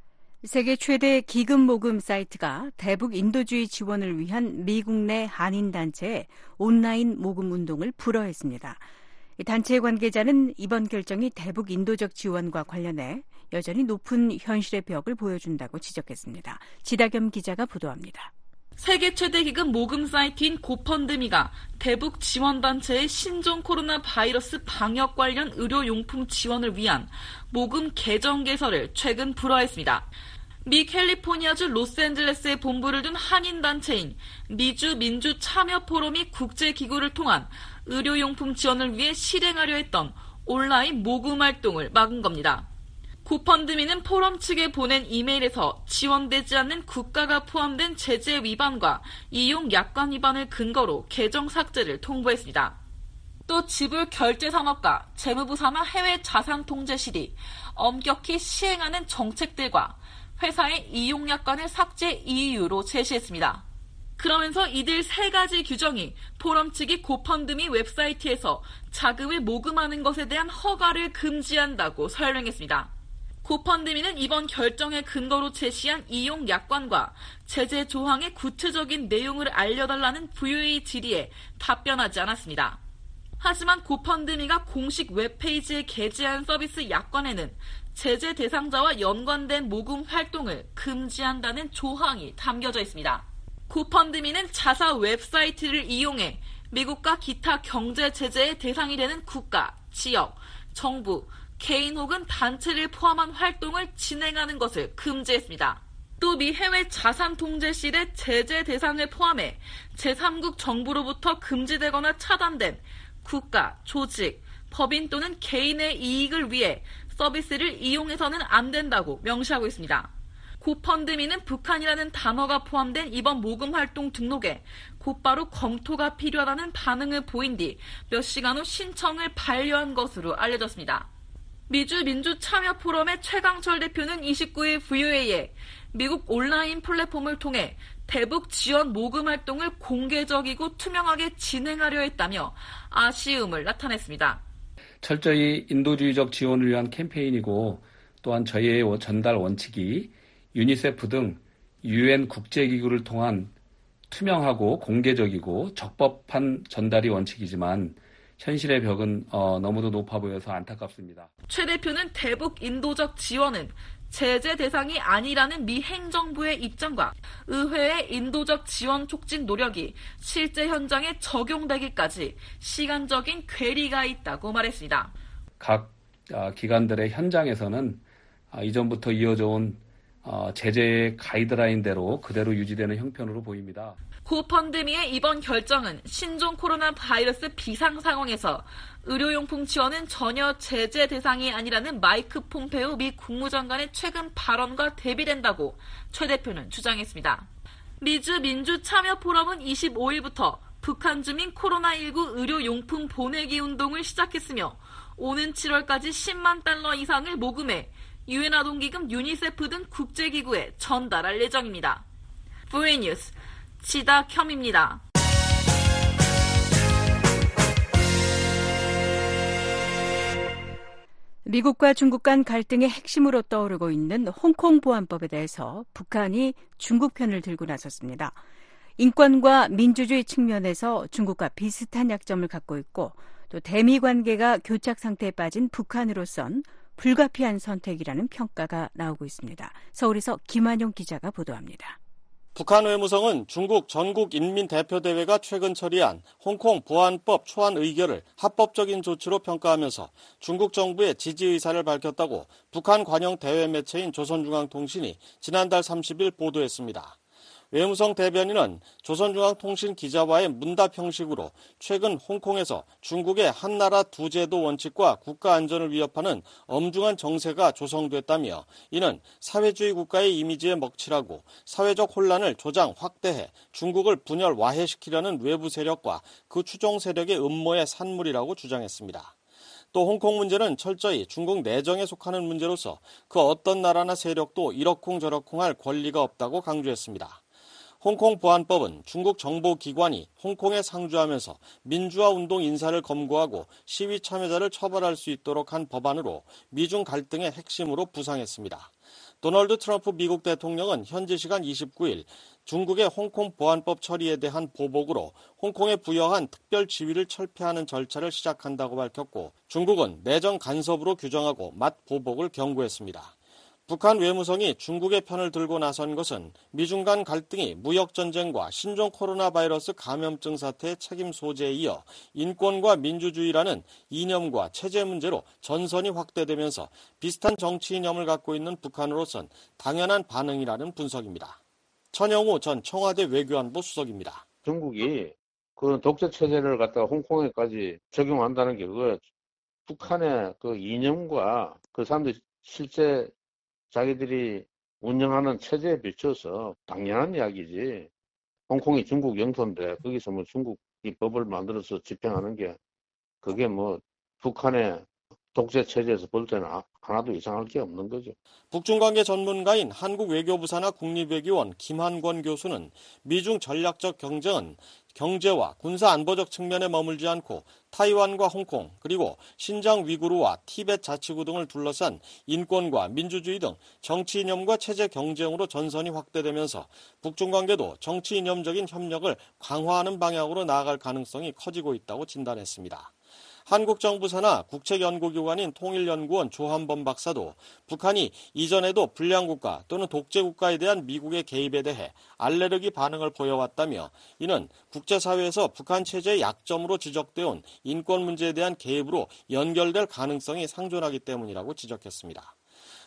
세계 최대 기금 모금 사이트가 대북 인도주의 지원을 위한 미국 내 한인단체의 온라인 모금 운동을 불허했습니다. 단체 관계자는 이번 결정이 대북 인도적 지원과 관련해 여전히 높은 현실의 벽을 보여준다고 지적했습니다. 지다겸 기자가 보도합니다. 세계 최대 기금 모금 사이트인 고펀드미가 대북 지원단체의 신종 코로나 바이러스 방역 관련 의료용품 지원을 위한 모금 계정 개설을 최근 불허했습니다. 미 캘리포니아주 로스앤젤레스에 본부를 둔 한인단체인 미주 민주 참여 포럼이 국제기구를 통한 의료용품 지원을 위해 실행하려 했던 온라인 모금 활동을 막은 겁니다. 고펀드미는 포럼 측에 보낸 이메일에서 지원되지 않는 국가가 포함된 제재 위반과 이용 약관 위반을 근거로 계정 삭제를 통보했습니다. 또 지불 결제 산업과 재무부 산하 해외 자산 통제실이 엄격히 시행하는 정책들과 회사의 이용 약관을 삭제 이유로 제시했습니다. 그러면서 이들 세 가지 규정이 포럼 측이 고펀드미 웹사이트에서 자금을 모금하는 것에 대한 허가를 금지한다고 설명했습니다. 고펀드미는 이번 결정의 근거로 제시한 이용 약관과 제재 조항의 구체적인 내용을 알려달라는 브이오에이 질의에 답변하지 않았습니다. 하지만 고펀드미가 공식 웹페이지에 게재한 서비스 약관에는 제재 대상자와 연관된 모금 활동을 금지한다는 조항이 담겨져 있습니다. 고펀드미는 자사 웹사이트를 이용해 미국과 기타 경제 제재의 대상이 되는 국가, 지역, 정부, 개인 혹은 단체를 포함한 활동을 진행하는 것을 금지했습니다. 또 미 해외 자산 통제실의 제재 대상을 포함해 제삼국 정부로부터 금지되거나 차단된 국가, 조직, 법인 또는 개인의 이익을 위해 서비스를 이용해서는 안 된다고 명시하고 있습니다. 고펀드미는 북한이라는 단어가 포함된 이번 모금 활동 등록에 곧바로 검토가 필요하다는 반응을 보인 뒤 몇 시간 후 신청을 반려한 것으로 알려졌습니다. 미주 민주 참여 포럼의 최강철 대표는 이십구 일 브이오에이에 미국 온라인 플랫폼을 통해 대북 지원 모금 활동을 공개적이고 투명하게 진행하려 했다며 아쉬움을 나타냈습니다. 철저히 인도주의적 지원을 위한 캠페인이고 또한 저희의 전달 원칙이 유니세프 등 유엔 국제기구를 통한 투명하고 공개적이고 적법한 전달이 원칙이지만 현실의 벽은 어, 너무도 높아 보여서 안타깝습니다. 최 대표는 대북 인도적 지원은 제재 대상이 아니라는 미 행정부의 입장과 의회의 인도적 지원 촉진 노력이 실제 현장에 적용되기까지 시간적인 괴리가 있다고 말했습니다. 각 기관들의 현장에서는 이전부터 이어져 온 제재의 가이드라인대로 그대로 유지되는 형편으로 보입니다. 고펀드미의 이번 결정은 신종 코로나 바이러스 비상 상황에서 의료용품 지원은 전혀 제재 대상이 아니라는 마이크 폼페오 미 국무장관의 최근 발언과 대비된다고 최 대표는 주장했습니다. 미주 민주 참여 포럼은 이십오 일부터 북한 주민 코로나십구 의료용품 보내기 운동을 시작했으며 오는 칠월까지 십만 달러 이상을 모금해 유엔 아동기금 유니세프 등 국제기구에 전달할 예정입니다. 브이오에이 뉴스 지다겸입니다. 미국과 중국 간 갈등의 핵심으로 떠오르고 있는 홍콩 보안법에 대해서 북한이 중국 편을 들고 나섰습니다. 인권과 민주주의 측면에서 중국과 비슷한 약점을 갖고 있고 또 대미 관계가 교착 상태에 빠진 북한으로선 불가피한 선택이라는 평가가 나오고 있습니다. 서울에서 김한용 기자가 보도합니다. 북한 외무성은 중국 전국인민대표대회가 최근 처리한 홍콩 보안법 초안 의결을 합법적인 조치로 평가하면서 중국 정부의 지지 의사를 밝혔다고 북한 관영 대외 매체인 조선중앙통신이 지난달 삼십일 보도했습니다. 외무성 대변인은 조선중앙통신 기자와의 문답 형식으로 최근 홍콩에서 중국의 한나라 두 제도 원칙과 국가 안전을 위협하는 엄중한 정세가 조성됐다며 이는 사회주의 국가의 이미지에 먹칠하고 사회적 혼란을 조장 확대해 중국을 분열 와해시키려는 외부 세력과 그 추종 세력의 음모의 산물이라고 주장했습니다. 또 홍콩 문제는 철저히 중국 내정에 속하는 문제로서 그 어떤 나라나 세력도 이러쿵저러쿵할 권리가 없다고 강조했습니다. 홍콩 보안법은 중국 정보기관이 홍콩에 상주하면서 민주화 운동 인사를 검거하고 시위 참여자를 처벌할 수 있도록 한 법안으로 미중 갈등의 핵심으로 부상했습니다. 도널드 트럼프 미국 대통령은 현지 시간 이십구일 중국의 홍콩 보안법 처리에 대한 보복으로 홍콩에 부여한 특별 지위를 철폐하는 절차를 시작한다고 밝혔고 중국은 내정 간섭으로 규정하고 맞 보복을 경고했습니다. 북한 외무성이 중국의 편을 들고 나선 것은 미중 간 갈등이 무역전쟁과 신종 코로나 바이러스 감염증 사태의 책임 소재에 이어 인권과 민주주의라는 이념과 체제 문제로 전선이 확대되면서 비슷한 정치 이념을 갖고 있는 북한으로선 당연한 반응이라는 분석입니다. 천영우 전 청와대 외교안보 수석입니다. 중국이 그 독재 체제를 갖다가 홍콩에까지 적용한다는 게 그 북한의 그 이념과 그 사람들이 실제 자기들이 운영하는 체제에 비춰서 당연한 이야기지. 홍콩이 중국 영토인데 거기서 뭐 중국이 법을 만들어서 집행하는 게 그게 뭐 북한의 독재 체제에서 볼 때는 하나도 이상할 게 없는 거죠. 북중관계 전문가인 한국외교부 산하 국립외교원 김한권 교수는 미중 전략적 경쟁은 경제와 군사안보적 측면에 머물지 않고 타이완과 홍콩 그리고 신장 위구르와 티벳 자치구 등을 둘러싼 인권과 민주주의 등 정치 이념과 체제 경쟁으로 전선이 확대되면서 북중관계도 정치 이념적인 협력을 강화하는 방향으로 나아갈 가능성이 커지고 있다고 진단했습니다. 한국 정부 산하 국책연구기관인 통일연구원 조한범 박사도 북한이 이전에도 불량국가 또는 독재국가에 대한 미국의 개입에 대해 알레르기 반응을 보여왔다며 이는 국제사회에서 북한 체제의 약점으로 지적되어 온 인권 문제에 대한 개입으로 연결될 가능성이 상존하기 때문이라고 지적했습니다.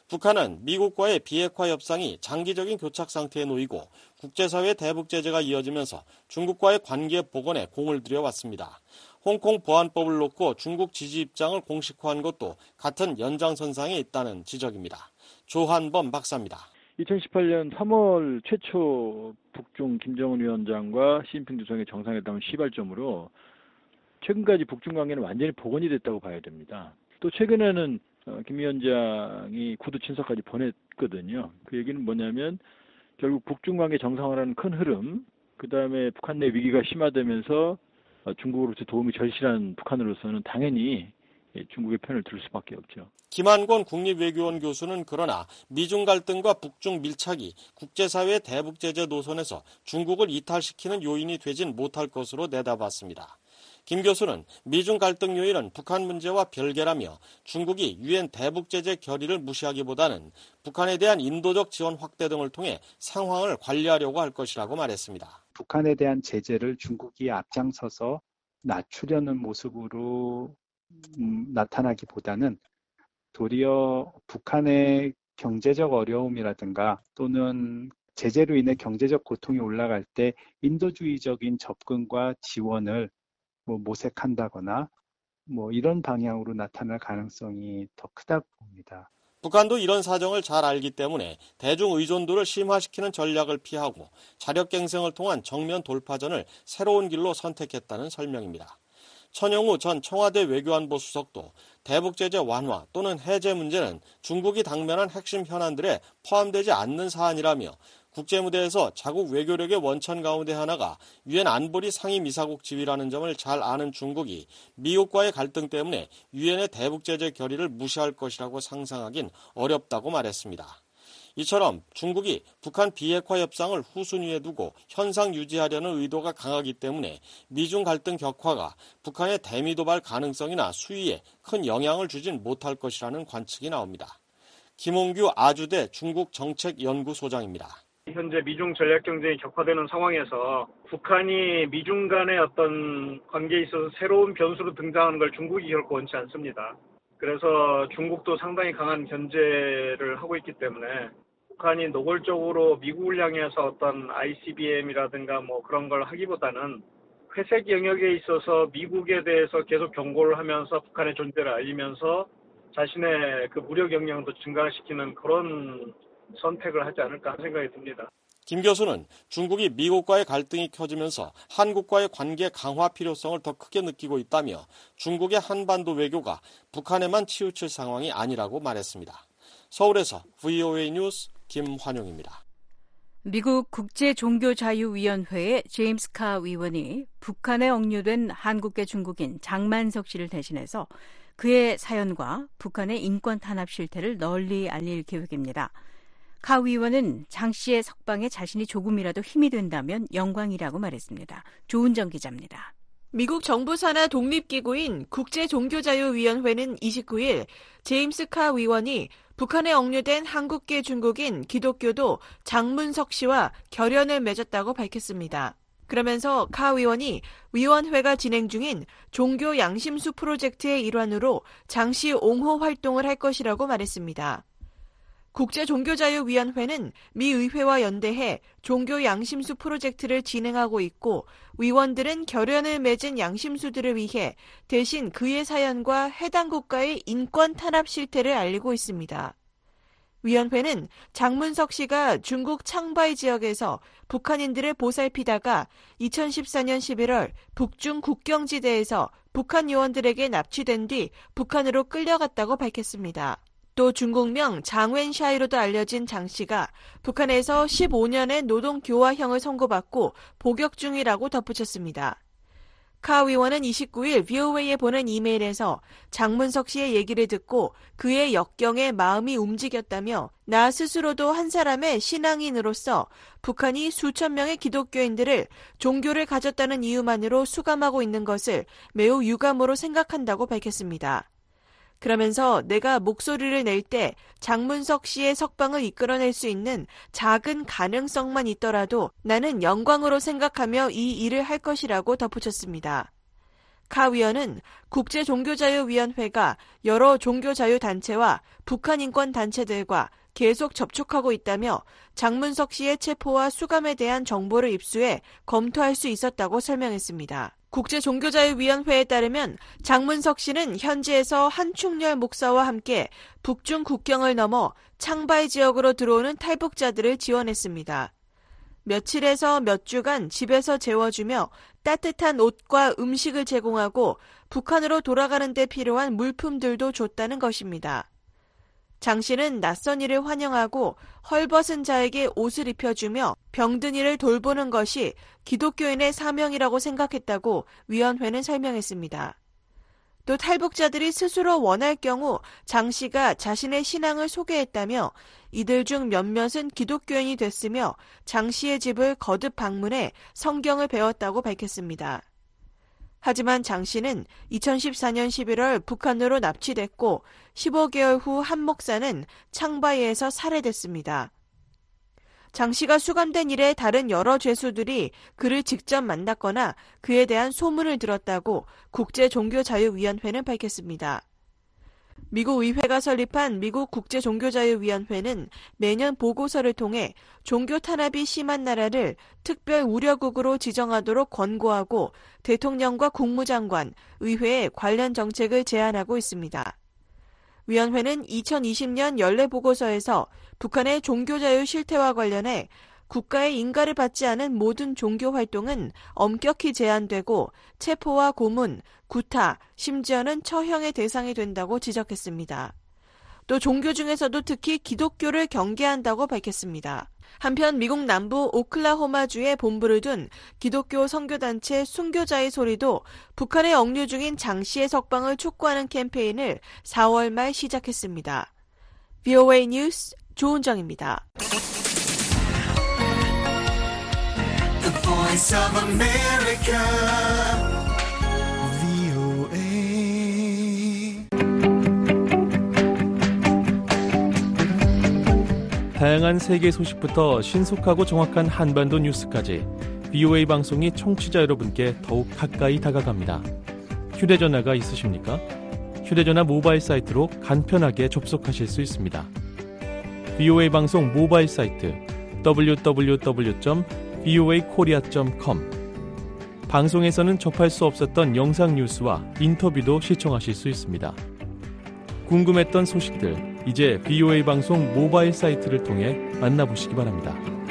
북한은 미국과의 비핵화 협상이 장기적인 교착 상태에 놓이고 국제사회 대북 제재가 이어지면서 중국과의 관계 복원에 공을 들여왔습니다. 홍콩 보안법을 놓고 중국 지지 입장을 공식화한 것도 같은 연장선상에 있다는 지적입니다. 조한범 박사입니다. 이천십팔년 삼월 최초 북중 김정은 위원장과 시진핑 주석의 정상회담을 시발점으로 최근까지 북중 관계는 완전히 복원이 됐다고 봐야 됩니다. 또 최근에는 김 위원장이 구두 친서까지 보냈거든요. 그 얘기는 뭐냐면 결국 북중 관계 정상화라는 큰 흐름, 그 다음에 북한 내 위기가 심화되면서 중국으로부터 도움이 절실한 북한으로서는 당연히 중국의 편을 들 수밖에 없죠. 김한권 국립외교원 교수는 그러나 미중 갈등과 북중 밀착이 국제사회의 대북 제재 노선에서 중국을 이탈시키는 요인이 되진 못할 것으로 내다봤습니다. 김 교수는 미중 갈등 요인은 북한 문제와 별개라며 중국이 유엔 대북 제재 결의를 무시하기보다는 북한에 대한 인도적 지원 확대 등을 통해 상황을 관리하려고 할 것이라고 말했습니다. 북한에 대한 제재를 중국이 앞장서서 낮추려는 모습으로 음, 나타나기보다는 도리어 북한의 경제적 어려움이라든가 또는 제재로 인해 경제적 고통이 올라갈 때 인도주의적인 접근과 지원을 뭐 모색한다거나 뭐 이런 방향으로 나타날 가능성이 더 크다고 봅니다. 북한도 이런 사정을 잘 알기 때문에 대중 의존도를 심화시키는 전략을 피하고 자력갱생을 통한 정면 돌파전을 새로운 길로 선택했다는 설명입니다. 천영우 전 청와대 외교안보 수석도 대북제재 완화 또는 해제 문제는 중국이 당면한 핵심 현안들에 포함되지 않는 사안이라며 국제무대에서 자국 외교력의 원천 가운데 하나가 유엔 안보리 상임이사국 지위라는 점을 잘 아는 중국이 미국과의 갈등 때문에 유엔의 대북제재 결의를 무시할 것이라고 상상하긴 어렵다고 말했습니다. 이처럼 중국이 북한 비핵화 협상을 후순위에 두고 현상 유지하려는 의도가 강하기 때문에 미중 갈등 격화가 북한의 대미도발 가능성이나 수위에 큰 영향을 주진 못할 것이라는 관측이 나옵니다. 김홍규 아주대 중국정책연구소장입니다. 현재 미중 전략 경쟁이 격화되는 상황에서 북한이 미중 간의 어떤 관계에 있어서 새로운 변수로 등장하는 걸 중국이 결코 원치 않습니다. 그래서 중국도 상당히 강한 견제를 하고 있기 때문에 북한이 노골적으로 미국을 향해서 어떤 아이씨비엠이라든가 뭐 그런 걸 하기보다는 회색 영역에 있어서 미국에 대해서 계속 경고를 하면서 북한의 존재를 알리면서 자신의 그 무력 역량도 증가시키는 그런 선택을 하지 않을까 하는 생각이 듭니다. 김 교수는 중국이 미국과의 갈등이 커지면서 한국과의 관계 강화 필요성을 더 크게 느끼고 있다며 중국의 한반도 외교가 북한에만 치우칠 상황이 아니라고 말했습니다. 서울에서 브이오에이 뉴스 김환용입니다. 미국 국제종교자유위원회의 제임스 카 의원이 북한에 억류된 한국계 중국인 장만석 씨를 대신해서 그의 사연과 북한의 인권 탄압 실태를 널리 알릴 계획입니다. 카 의원은 장 씨의 석방에 자신이 조금이라도 힘이 된다면 영광이라고 말했습니다. 조은정 기자입니다. 미국 정부 산하 독립기구인 국제종교자유위원회는 이십구일 제임스 카 의원이 북한에 억류된 한국계 중국인 기독교도 장문석 씨와 결연을 맺었다고 밝혔습니다. 그러면서 카 의원이 위원회가 진행 중인 종교 양심수 프로젝트의 일환으로 장 씨 옹호 활동을 할 것이라고 말했습니다. 국제종교자유위원회는 미 의회와 연대해 종교 양심수 프로젝트를 진행하고 있고 위원들은 결연을 맺은 양심수들을 위해 대신 그의 사연과 해당 국가의 인권 탄압 실태를 알리고 있습니다. 위원회는 장문석 씨가 중국 창바이 지역에서 북한인들을 보살피다가 이천십사년 십일월 북중 국경지대에서 북한 요원들에게 납치된 뒤 북한으로 끌려갔다고 밝혔습니다. 또 중국명 장웬샤이로도 알려진 장 씨가 북한에서 십오년의 노동교화형을 선고받고 복역 중이라고 덧붙였습니다. 카 의원은 이십구일 브이오에이에 보낸 이메일에서 장문석 씨의 얘기를 듣고 그의 역경에 마음이 움직였다며 나 스스로도 한 사람의 신앙인으로서 북한이 수천 명의 기독교인들을 종교를 가졌다는 이유만으로 수감하고 있는 것을 매우 유감으로 생각한다고 밝혔습니다. 그러면서 내가 목소리를 낼 때 장문석 씨의 석방을 이끌어낼 수 있는 작은 가능성만 있더라도 나는 영광으로 생각하며 이 일을 할 것이라고 덧붙였습니다. 카 위원은 국제종교자유위원회가 여러 종교자유단체와 북한인권단체들과 계속 접촉하고 있다며 장문석 씨의 체포와 수감에 대한 정보를 입수해 검토할 수 있었다고 설명했습니다. 국제종교자유위원회에 따르면 장문석 씨는 현지에서 한충렬 목사와 함께 북중 국경을 넘어 창바이 지역으로 들어오는 탈북자들을 지원했습니다. 며칠에서 몇 주간 집에서 재워주며 따뜻한 옷과 음식을 제공하고 북한으로 돌아가는 데 필요한 물품들도 줬다는 것입니다. 장 씨는 낯선 이를 환영하고 헐벗은 자에게 옷을 입혀주며 병든 이를 돌보는 것이 기독교인의 사명이라고 생각했다고 위원회는 설명했습니다. 또 탈북자들이 스스로 원할 경우 장 씨가 자신의 신앙을 소개했다며 이들 중 몇몇은 기독교인이 됐으며 장 씨의 집을 거듭 방문해 성경을 배웠다고 밝혔습니다. 하지만 장 씨는 이천십사년 십일월 북한으로 납치됐고 십오개월 후 한 목사는 창바이에서 살해됐습니다. 장 씨가 수감된 이래 다른 여러 죄수들이 그를 직접 만났거나 그에 대한 소문을 들었다고 국제종교자유위원회는 밝혔습니다. 미국 의회가 설립한 미국 국제종교자유위원회는 매년 보고서를 통해 종교 탄압이 심한 나라를 특별 우려국으로 지정하도록 권고하고 대통령과 국무장관, 의회에 관련 정책을 제안하고 있습니다. 위원회는 이천이십년 연례 보고서에서 북한의 종교자유 실태와 관련해 국가의 인가를 받지 않은 모든 종교 활동은 엄격히 제한되고 체포와 고문, 구타, 심지어는 처형의 대상이 된다고 지적했습니다. 또 종교 중에서도 특히 기독교를 경계한다고 밝혔습니다. 한편 미국 남부 오클라호마주에 본부를 둔 기독교 선교단체 순교자의 소리도 북한에 억류 중인 장 씨의 석방을 촉구하는 캠페인을 사월 말 시작했습니다. 브이오에이 뉴스 조은정입니다. The Voice of America, 브이오에이. 다양한 세계 소식부터 신속하고 정확한 한반도 뉴스까지 브이오에이 방송이 청취자 여러분께 더욱 가까이 다가갑니다. 휴대전화가 있으십니까? 휴대전화 모바일 사이트로 간편하게 접속하실 수 있습니다. 브이오에이 방송 모바일 사이트 더블유 더블유 더블유 점 브이오에이 코리아 점 컴. 방송에서는 접할 수 없었던 영상 뉴스와 인터뷰도 시청하실 수 있습니다. 궁금했던 소식들, 이제 브이오에이 방송 모바일 사이트를 통해 만나보시기 바랍니다.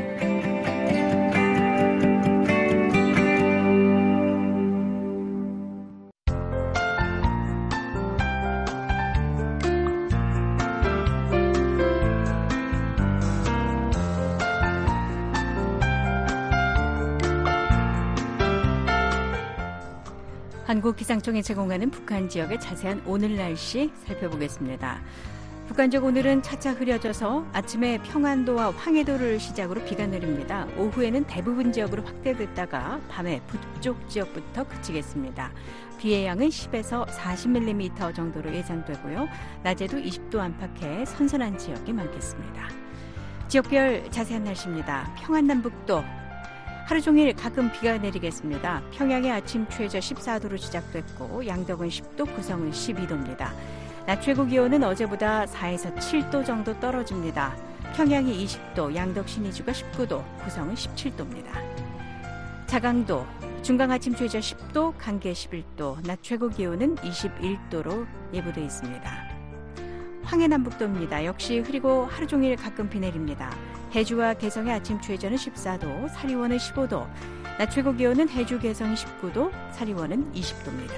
한국기상청이 제공하는 북한 지역의 자세한 오늘 날씨 살펴보겠습니다. 북한 지역 오늘은 차차 흐려져서 아침에 평안도와 황해도를 시작으로 비가 내립니다. 오후에는 대부분 지역으로 확대됐다가 밤에 북쪽 지역부터 그치겠습니다. 비의 양은 십에서 사십 밀리미터 정도로 예상되고요. 낮에도 이십 도 안팎의 선선한 지역이 많겠습니다. 지역별 자세한 날씨입니다. 평안남북도 하루 종일 가끔 비가 내리겠습니다. 평양의 아침 최저 십사 도로 시작됐고 양덕은 십 도, 구성은 십이 도입니다. 낮 최고 기온은 어제보다 사에서 칠 도 정도 떨어집니다. 평양이 이십 도, 양덕 신의주가 십구 도, 구성은 십칠 도입니다. 자강도 중강 아침 최저 십 도, 강계 십일 도, 낮 최고 기온은 이십일 도로 예보되어 있습니다. 황해남북도입니다. 역시 흐리고 하루 종일 가끔 비 내립니다. 해주와 개성의 아침 최저는 십사 도, 사리원은 십오 도, 낮 최고 기온은 해주 개성이 십구 도, 사리원은 이십 도입니다.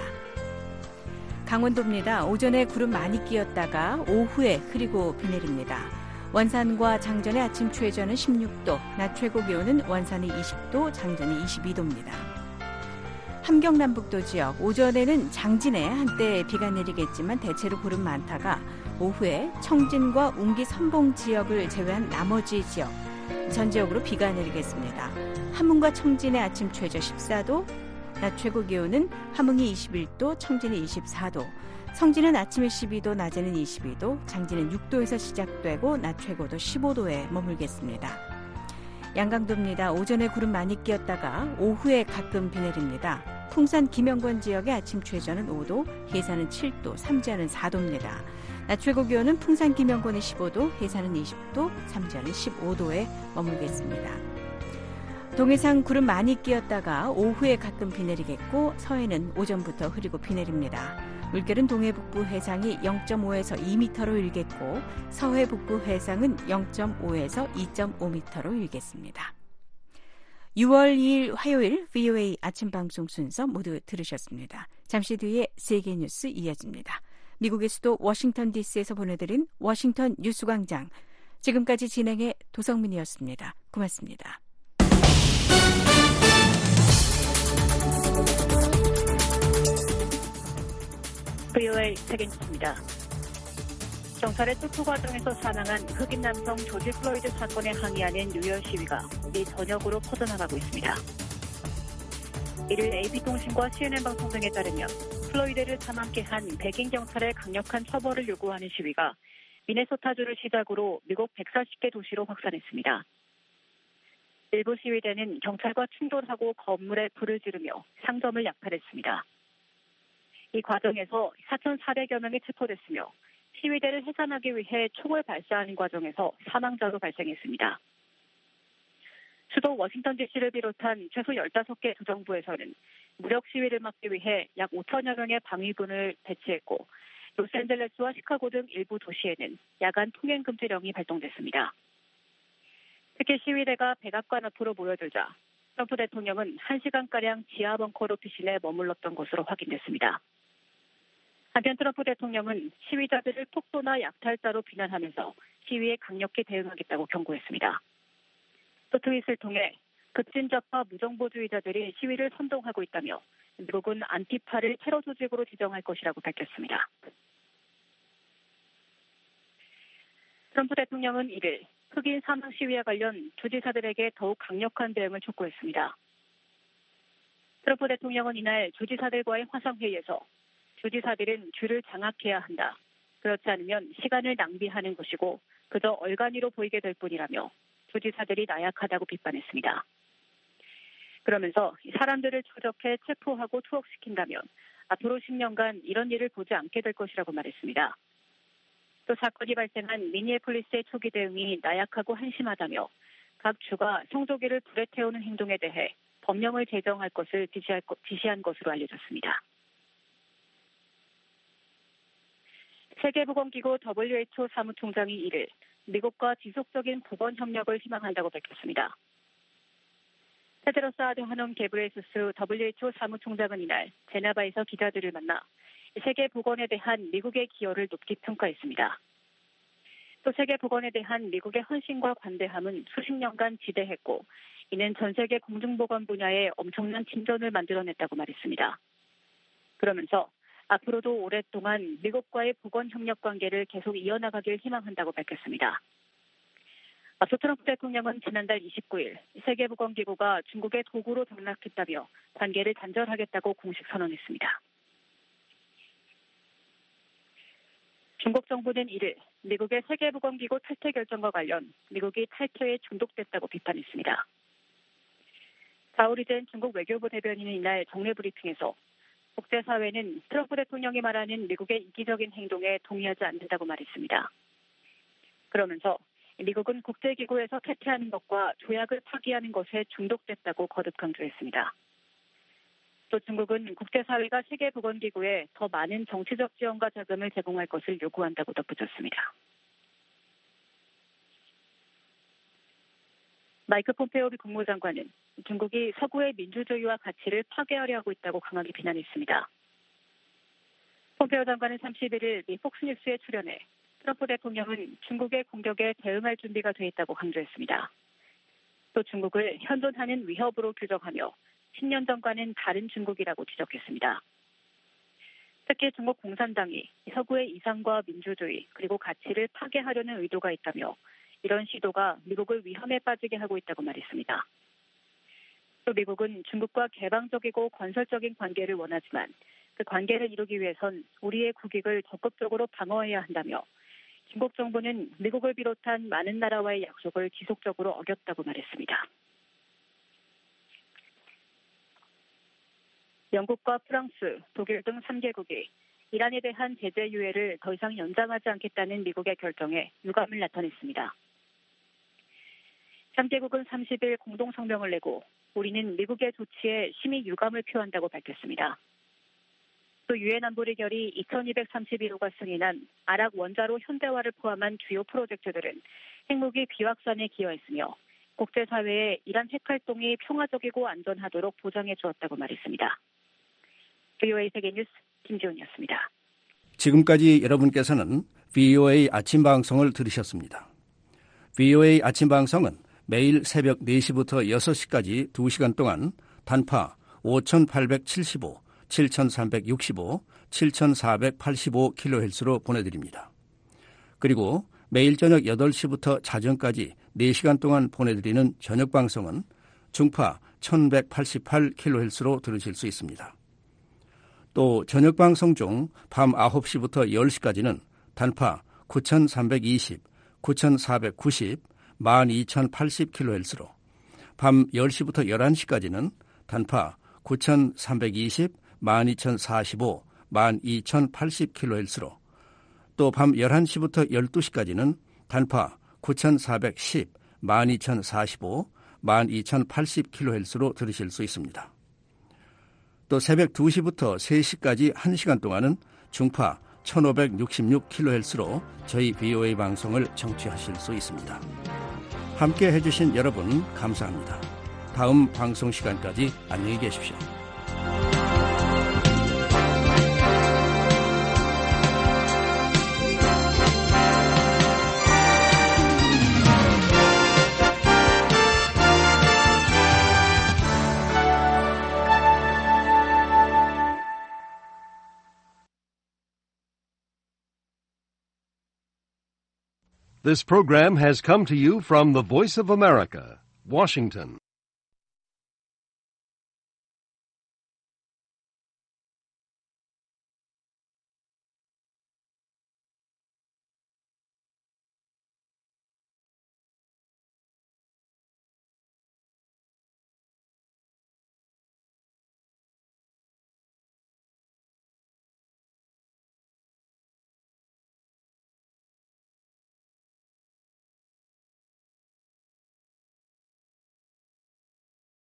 강원도입니다. 오전에 구름 많이 끼었다가 오후에 흐리고 비 내립니다. 원산과 장전의 아침 최저는 십육 도, 낮 최고 기온은 원산이 이십 도, 장전이 이십이 도입니다. 함경남북도 지역, 오전에는 장진에 한때 비가 내리겠지만 대체로 구름 많다가 오후에 청진과 웅기 선봉 지역을 제외한 나머지 지역, 전 지역으로 비가 내리겠습니다. 함흥과 청진의 아침 최저 십사 도, 낮 최고 기온은 함흥이 이십일 도, 청진이 이십사 도, 성진은 아침에 십이 도, 낮에는 이십이 도, 장진은 육 도에서 시작되고 낮 최고도 십오 도에 머물겠습니다. 양강도입니다. 오전에 구름 많이 끼었다가 오후에 가끔 비 내립니다. 풍산 김영권 지역의 아침 최저는 오 도, 해산은 칠 도, 삼지하는 사 도입니다. 낮 최고 기온은 풍산 김영권이 십오 도, 해산은 이십 도, 삼지하는 십오 도에 머물겠습니다. 동해상 구름 많이 끼었다가 오후에 가끔 비 내리겠고 서해는 오전부터 흐리고 비 내립니다. 물결은 동해 북부 해상이 영 점 오에서 이 미터로 일겠고 서해 북부 해상은 영 점 오에서 이 점 오 미터로 일겠습니다. 유월 이일 화요일 브이오에이 아침 방송 순서 모두 들으셨습니다. 잠시 뒤에 세계 뉴스 이어집니다. 미국의 수도 워싱턴 디씨에서 보내드린 워싱턴 뉴스광장. 지금까지 진행의 도성민이었습니다. 고맙습니다. 브이오에이 세계 뉴스입니다. 경찰의 투표 과정에서 사망한 흑인 남성 조지 플로이드 사건에 항의하는 뉴욕 시위가 미 전역으로 퍼져나가고 있습니다. 이를 에이피통신과 씨엔엔 방송 등에 따르면 플로이드를 사망케 한 백인 경찰의 강력한 처벌을 요구하는 시위가 미네소타주를 시작으로 미국 백사십 개 도시로 확산했습니다. 일부 시위대는 경찰과 충돌하고 건물에 불을 지르며 상점을 약탈했습니다. 이 과정에서 사천사백여 명이 체포됐으며 시위대를 해산하기 위해 총을 발사하는 과정에서 사망자도 발생했습니다. 수도 워싱턴 디씨를 비롯한 최소 열다섯 개 주정부에서는 무력 시위를 막기 위해 약 오천여 명의 방위군을 배치했고 로스앤젤레스와 시카고 등 일부 도시에는 야간 통행 금지령이 발동됐습니다. 특히 시위대가 백악관 앞으로 모여들자 트럼프 대통령은 한 시간가량 지하 벙커로 피신해 머물렀던 것으로 확인됐습니다. 한편 트럼프 대통령은 시위자들을 폭도나 약탈자로 비난하면서 시위에 강력히 대응하겠다고 경고했습니다. 또 트윗을 통해 급진적과 무정보주의자들이 시위를 선동하고 있다며 미국은 안티파를 테러 조직으로 지정할 것이라고 밝혔습니다. 트럼프 대통령은 이를 흑인 사망 시위와 관련 주지사들에게 더욱 강력한 대응을 촉구했습니다. 트럼프 대통령은 이날 주지사들과의 화상회의에서 주지사들은 줄을 장악해야 한다. 그렇지 않으면 시간을 낭비하는 것이고 그저 얼간이로 보이게 될 뿐이라며 주지사들이 나약하다고 비판했습니다. 그러면서 사람들을 추적해 체포하고 투옥시킨다면 앞으로 십 년간 이런 일을 보지 않게 될 것이라고 말했습니다. 또 사건이 발생한 미니애폴리스의 초기 대응이 나약하고 한심하다며 각 주가 성조기를 불에 태우는 행동에 대해 법령을 제정할 것을 지시할, 지시한 것으로 알려졌습니다. 세계보건기구 더블유에이치오 사무총장이 이를 미국과 지속적인 보건 협력을 희망한다고 밝혔습니다. 테드로스 아드하놈 게브레예수스 더블유에이치오 사무총장은 이날 제네바에서 기자들을 만나 세계 보건에 대한 미국의 기여를 높이 평가했습니다. 또 세계 보건에 대한 미국의 헌신과 관대함은 수십 년간 지대했고 이는 전 세계 공중보건 분야에 엄청난 진전을 만들어냈다고 말했습니다. 그러면서 앞으로도 오랫동안 미국과의 보건 협력 관계를 계속 이어나가길 희망한다고 밝혔습니다. 앞서 트럼프 대통령은 지난달 이십구일 세계보건기구가 중국의 도구로 등락했다며 관계를 단절하겠다고 공식 선언했습니다. 중국 정부는 이를 미국의 세계보건기구 탈퇴 결정과 관련 미국이 탈퇴에 중독됐다고 비판했습니다. 자오리젠 중국 외교부 대변인은 이날 정례 브리핑에서 국제사회는 트럼프 대통령이 말하는 미국의 이기적인 행동에 동의하지 않는다고 말했습니다. 그러면서 미국은 국제기구에서 탈퇴하는 것과 조약을 파기하는 것에 중독됐다고 거듭 강조했습니다. 또 중국은 국제사회가 세계보건기구에 더 많은 정치적 지원과 자금을 제공할 것을 요구한다고 덧붙였습니다. 마이크 폼페오 미 국무장관은 중국이 서구의 민주주의와 가치를 파괴하려 하고 있다고 강하게 비난했습니다. 폼페오 장관은 삼십일일 미 폭스뉴스에 출연해 트럼프 대통령은 중국의 공격에 대응할 준비가 돼 있다고 강조했습니다. 또 중국을 현존하는 위협으로 규정하며 십 년 전과는 다른 중국이라고 지적했습니다. 특히 중국 공산당이 서구의 이상과 민주주의 그리고 가치를 파괴하려는 의도가 있다며 이런 시도가 미국을 위험에 빠지게 하고 있다고 말했습니다. 또 미국은 중국과 개방적이고 건설적인 관계를 원하지만 그 관계를 이루기 위해선 우리의 국익을 적극적으로 방어해야 한다며 중국 정부는 미국을 비롯한 많은 나라와의 약속을 지속적으로 어겼다고 말했습니다. 영국과 프랑스, 독일 등 삼 개국이 이란에 대한 제재 유예를 더 이상 연장하지 않겠다는 미국의 결정에 유감을 나타냈습니다. 삼 개국은 삼십일 공동 성명을 내고 우리는 미국의 조치에 심히 유감을 표한다고 밝혔습니다. 또 유엔 안보리 결의 이천이백삼십일 호가 승인한 아랍 원자로 현대화를 포함한 주요 프로젝트들은 핵무기 비확산에 기여했으며 국제사회에 이란 핵활동이 평화적이고 안전하도록 보장해 주었다고 말했습니다. 브이오에이 세계뉴스 김지훈이었습니다. 지금까지 여러분께서는 브이오에이 아침 방송을 들으셨습니다. 브이오에이 아침 방송은 매일 새벽 네 시부터 여섯 시까지 두 시간 동안 단파 오천팔백칠십오, 칠천삼백육십오, 칠천사백팔십오 킬로헤르츠로 보내드립니다. 그리고 매일 저녁 여덟 시부터 자정까지 네 시간 동안 보내드리는 저녁 방송은 중파 천백팔십팔 킬로헤르츠로 들으실 수 있습니다. 또 저녁 방송 중 밤 아홉 시부터 열 시까지는 단파 구천삼백이십, 구천사백구십, 만 이천팔십 킬로헤르츠로, 밤 열 시부터 열한 시까지는 단파 구천삼백이십, 만 이천사십오, 만 이천팔십 킬로헤르츠로, 또 밤 열한 시부터 열두 시까지는 단파 구천사백십, 만 이천사십오, 만 이천팔십 킬로헤르츠로 들으실 수 있습니다. 또 새벽 두 시부터 세 시까지 한 시간 동안은 중파 천오백육십육 킬로헤르츠로 저희 브이오에이 방송을 청취하실 수 있습니다. 함께 해주신 여러분 감사합니다. 다음 방송 시간까지 안녕히 계십시오. This program has come to you from the Voice of America, Washington.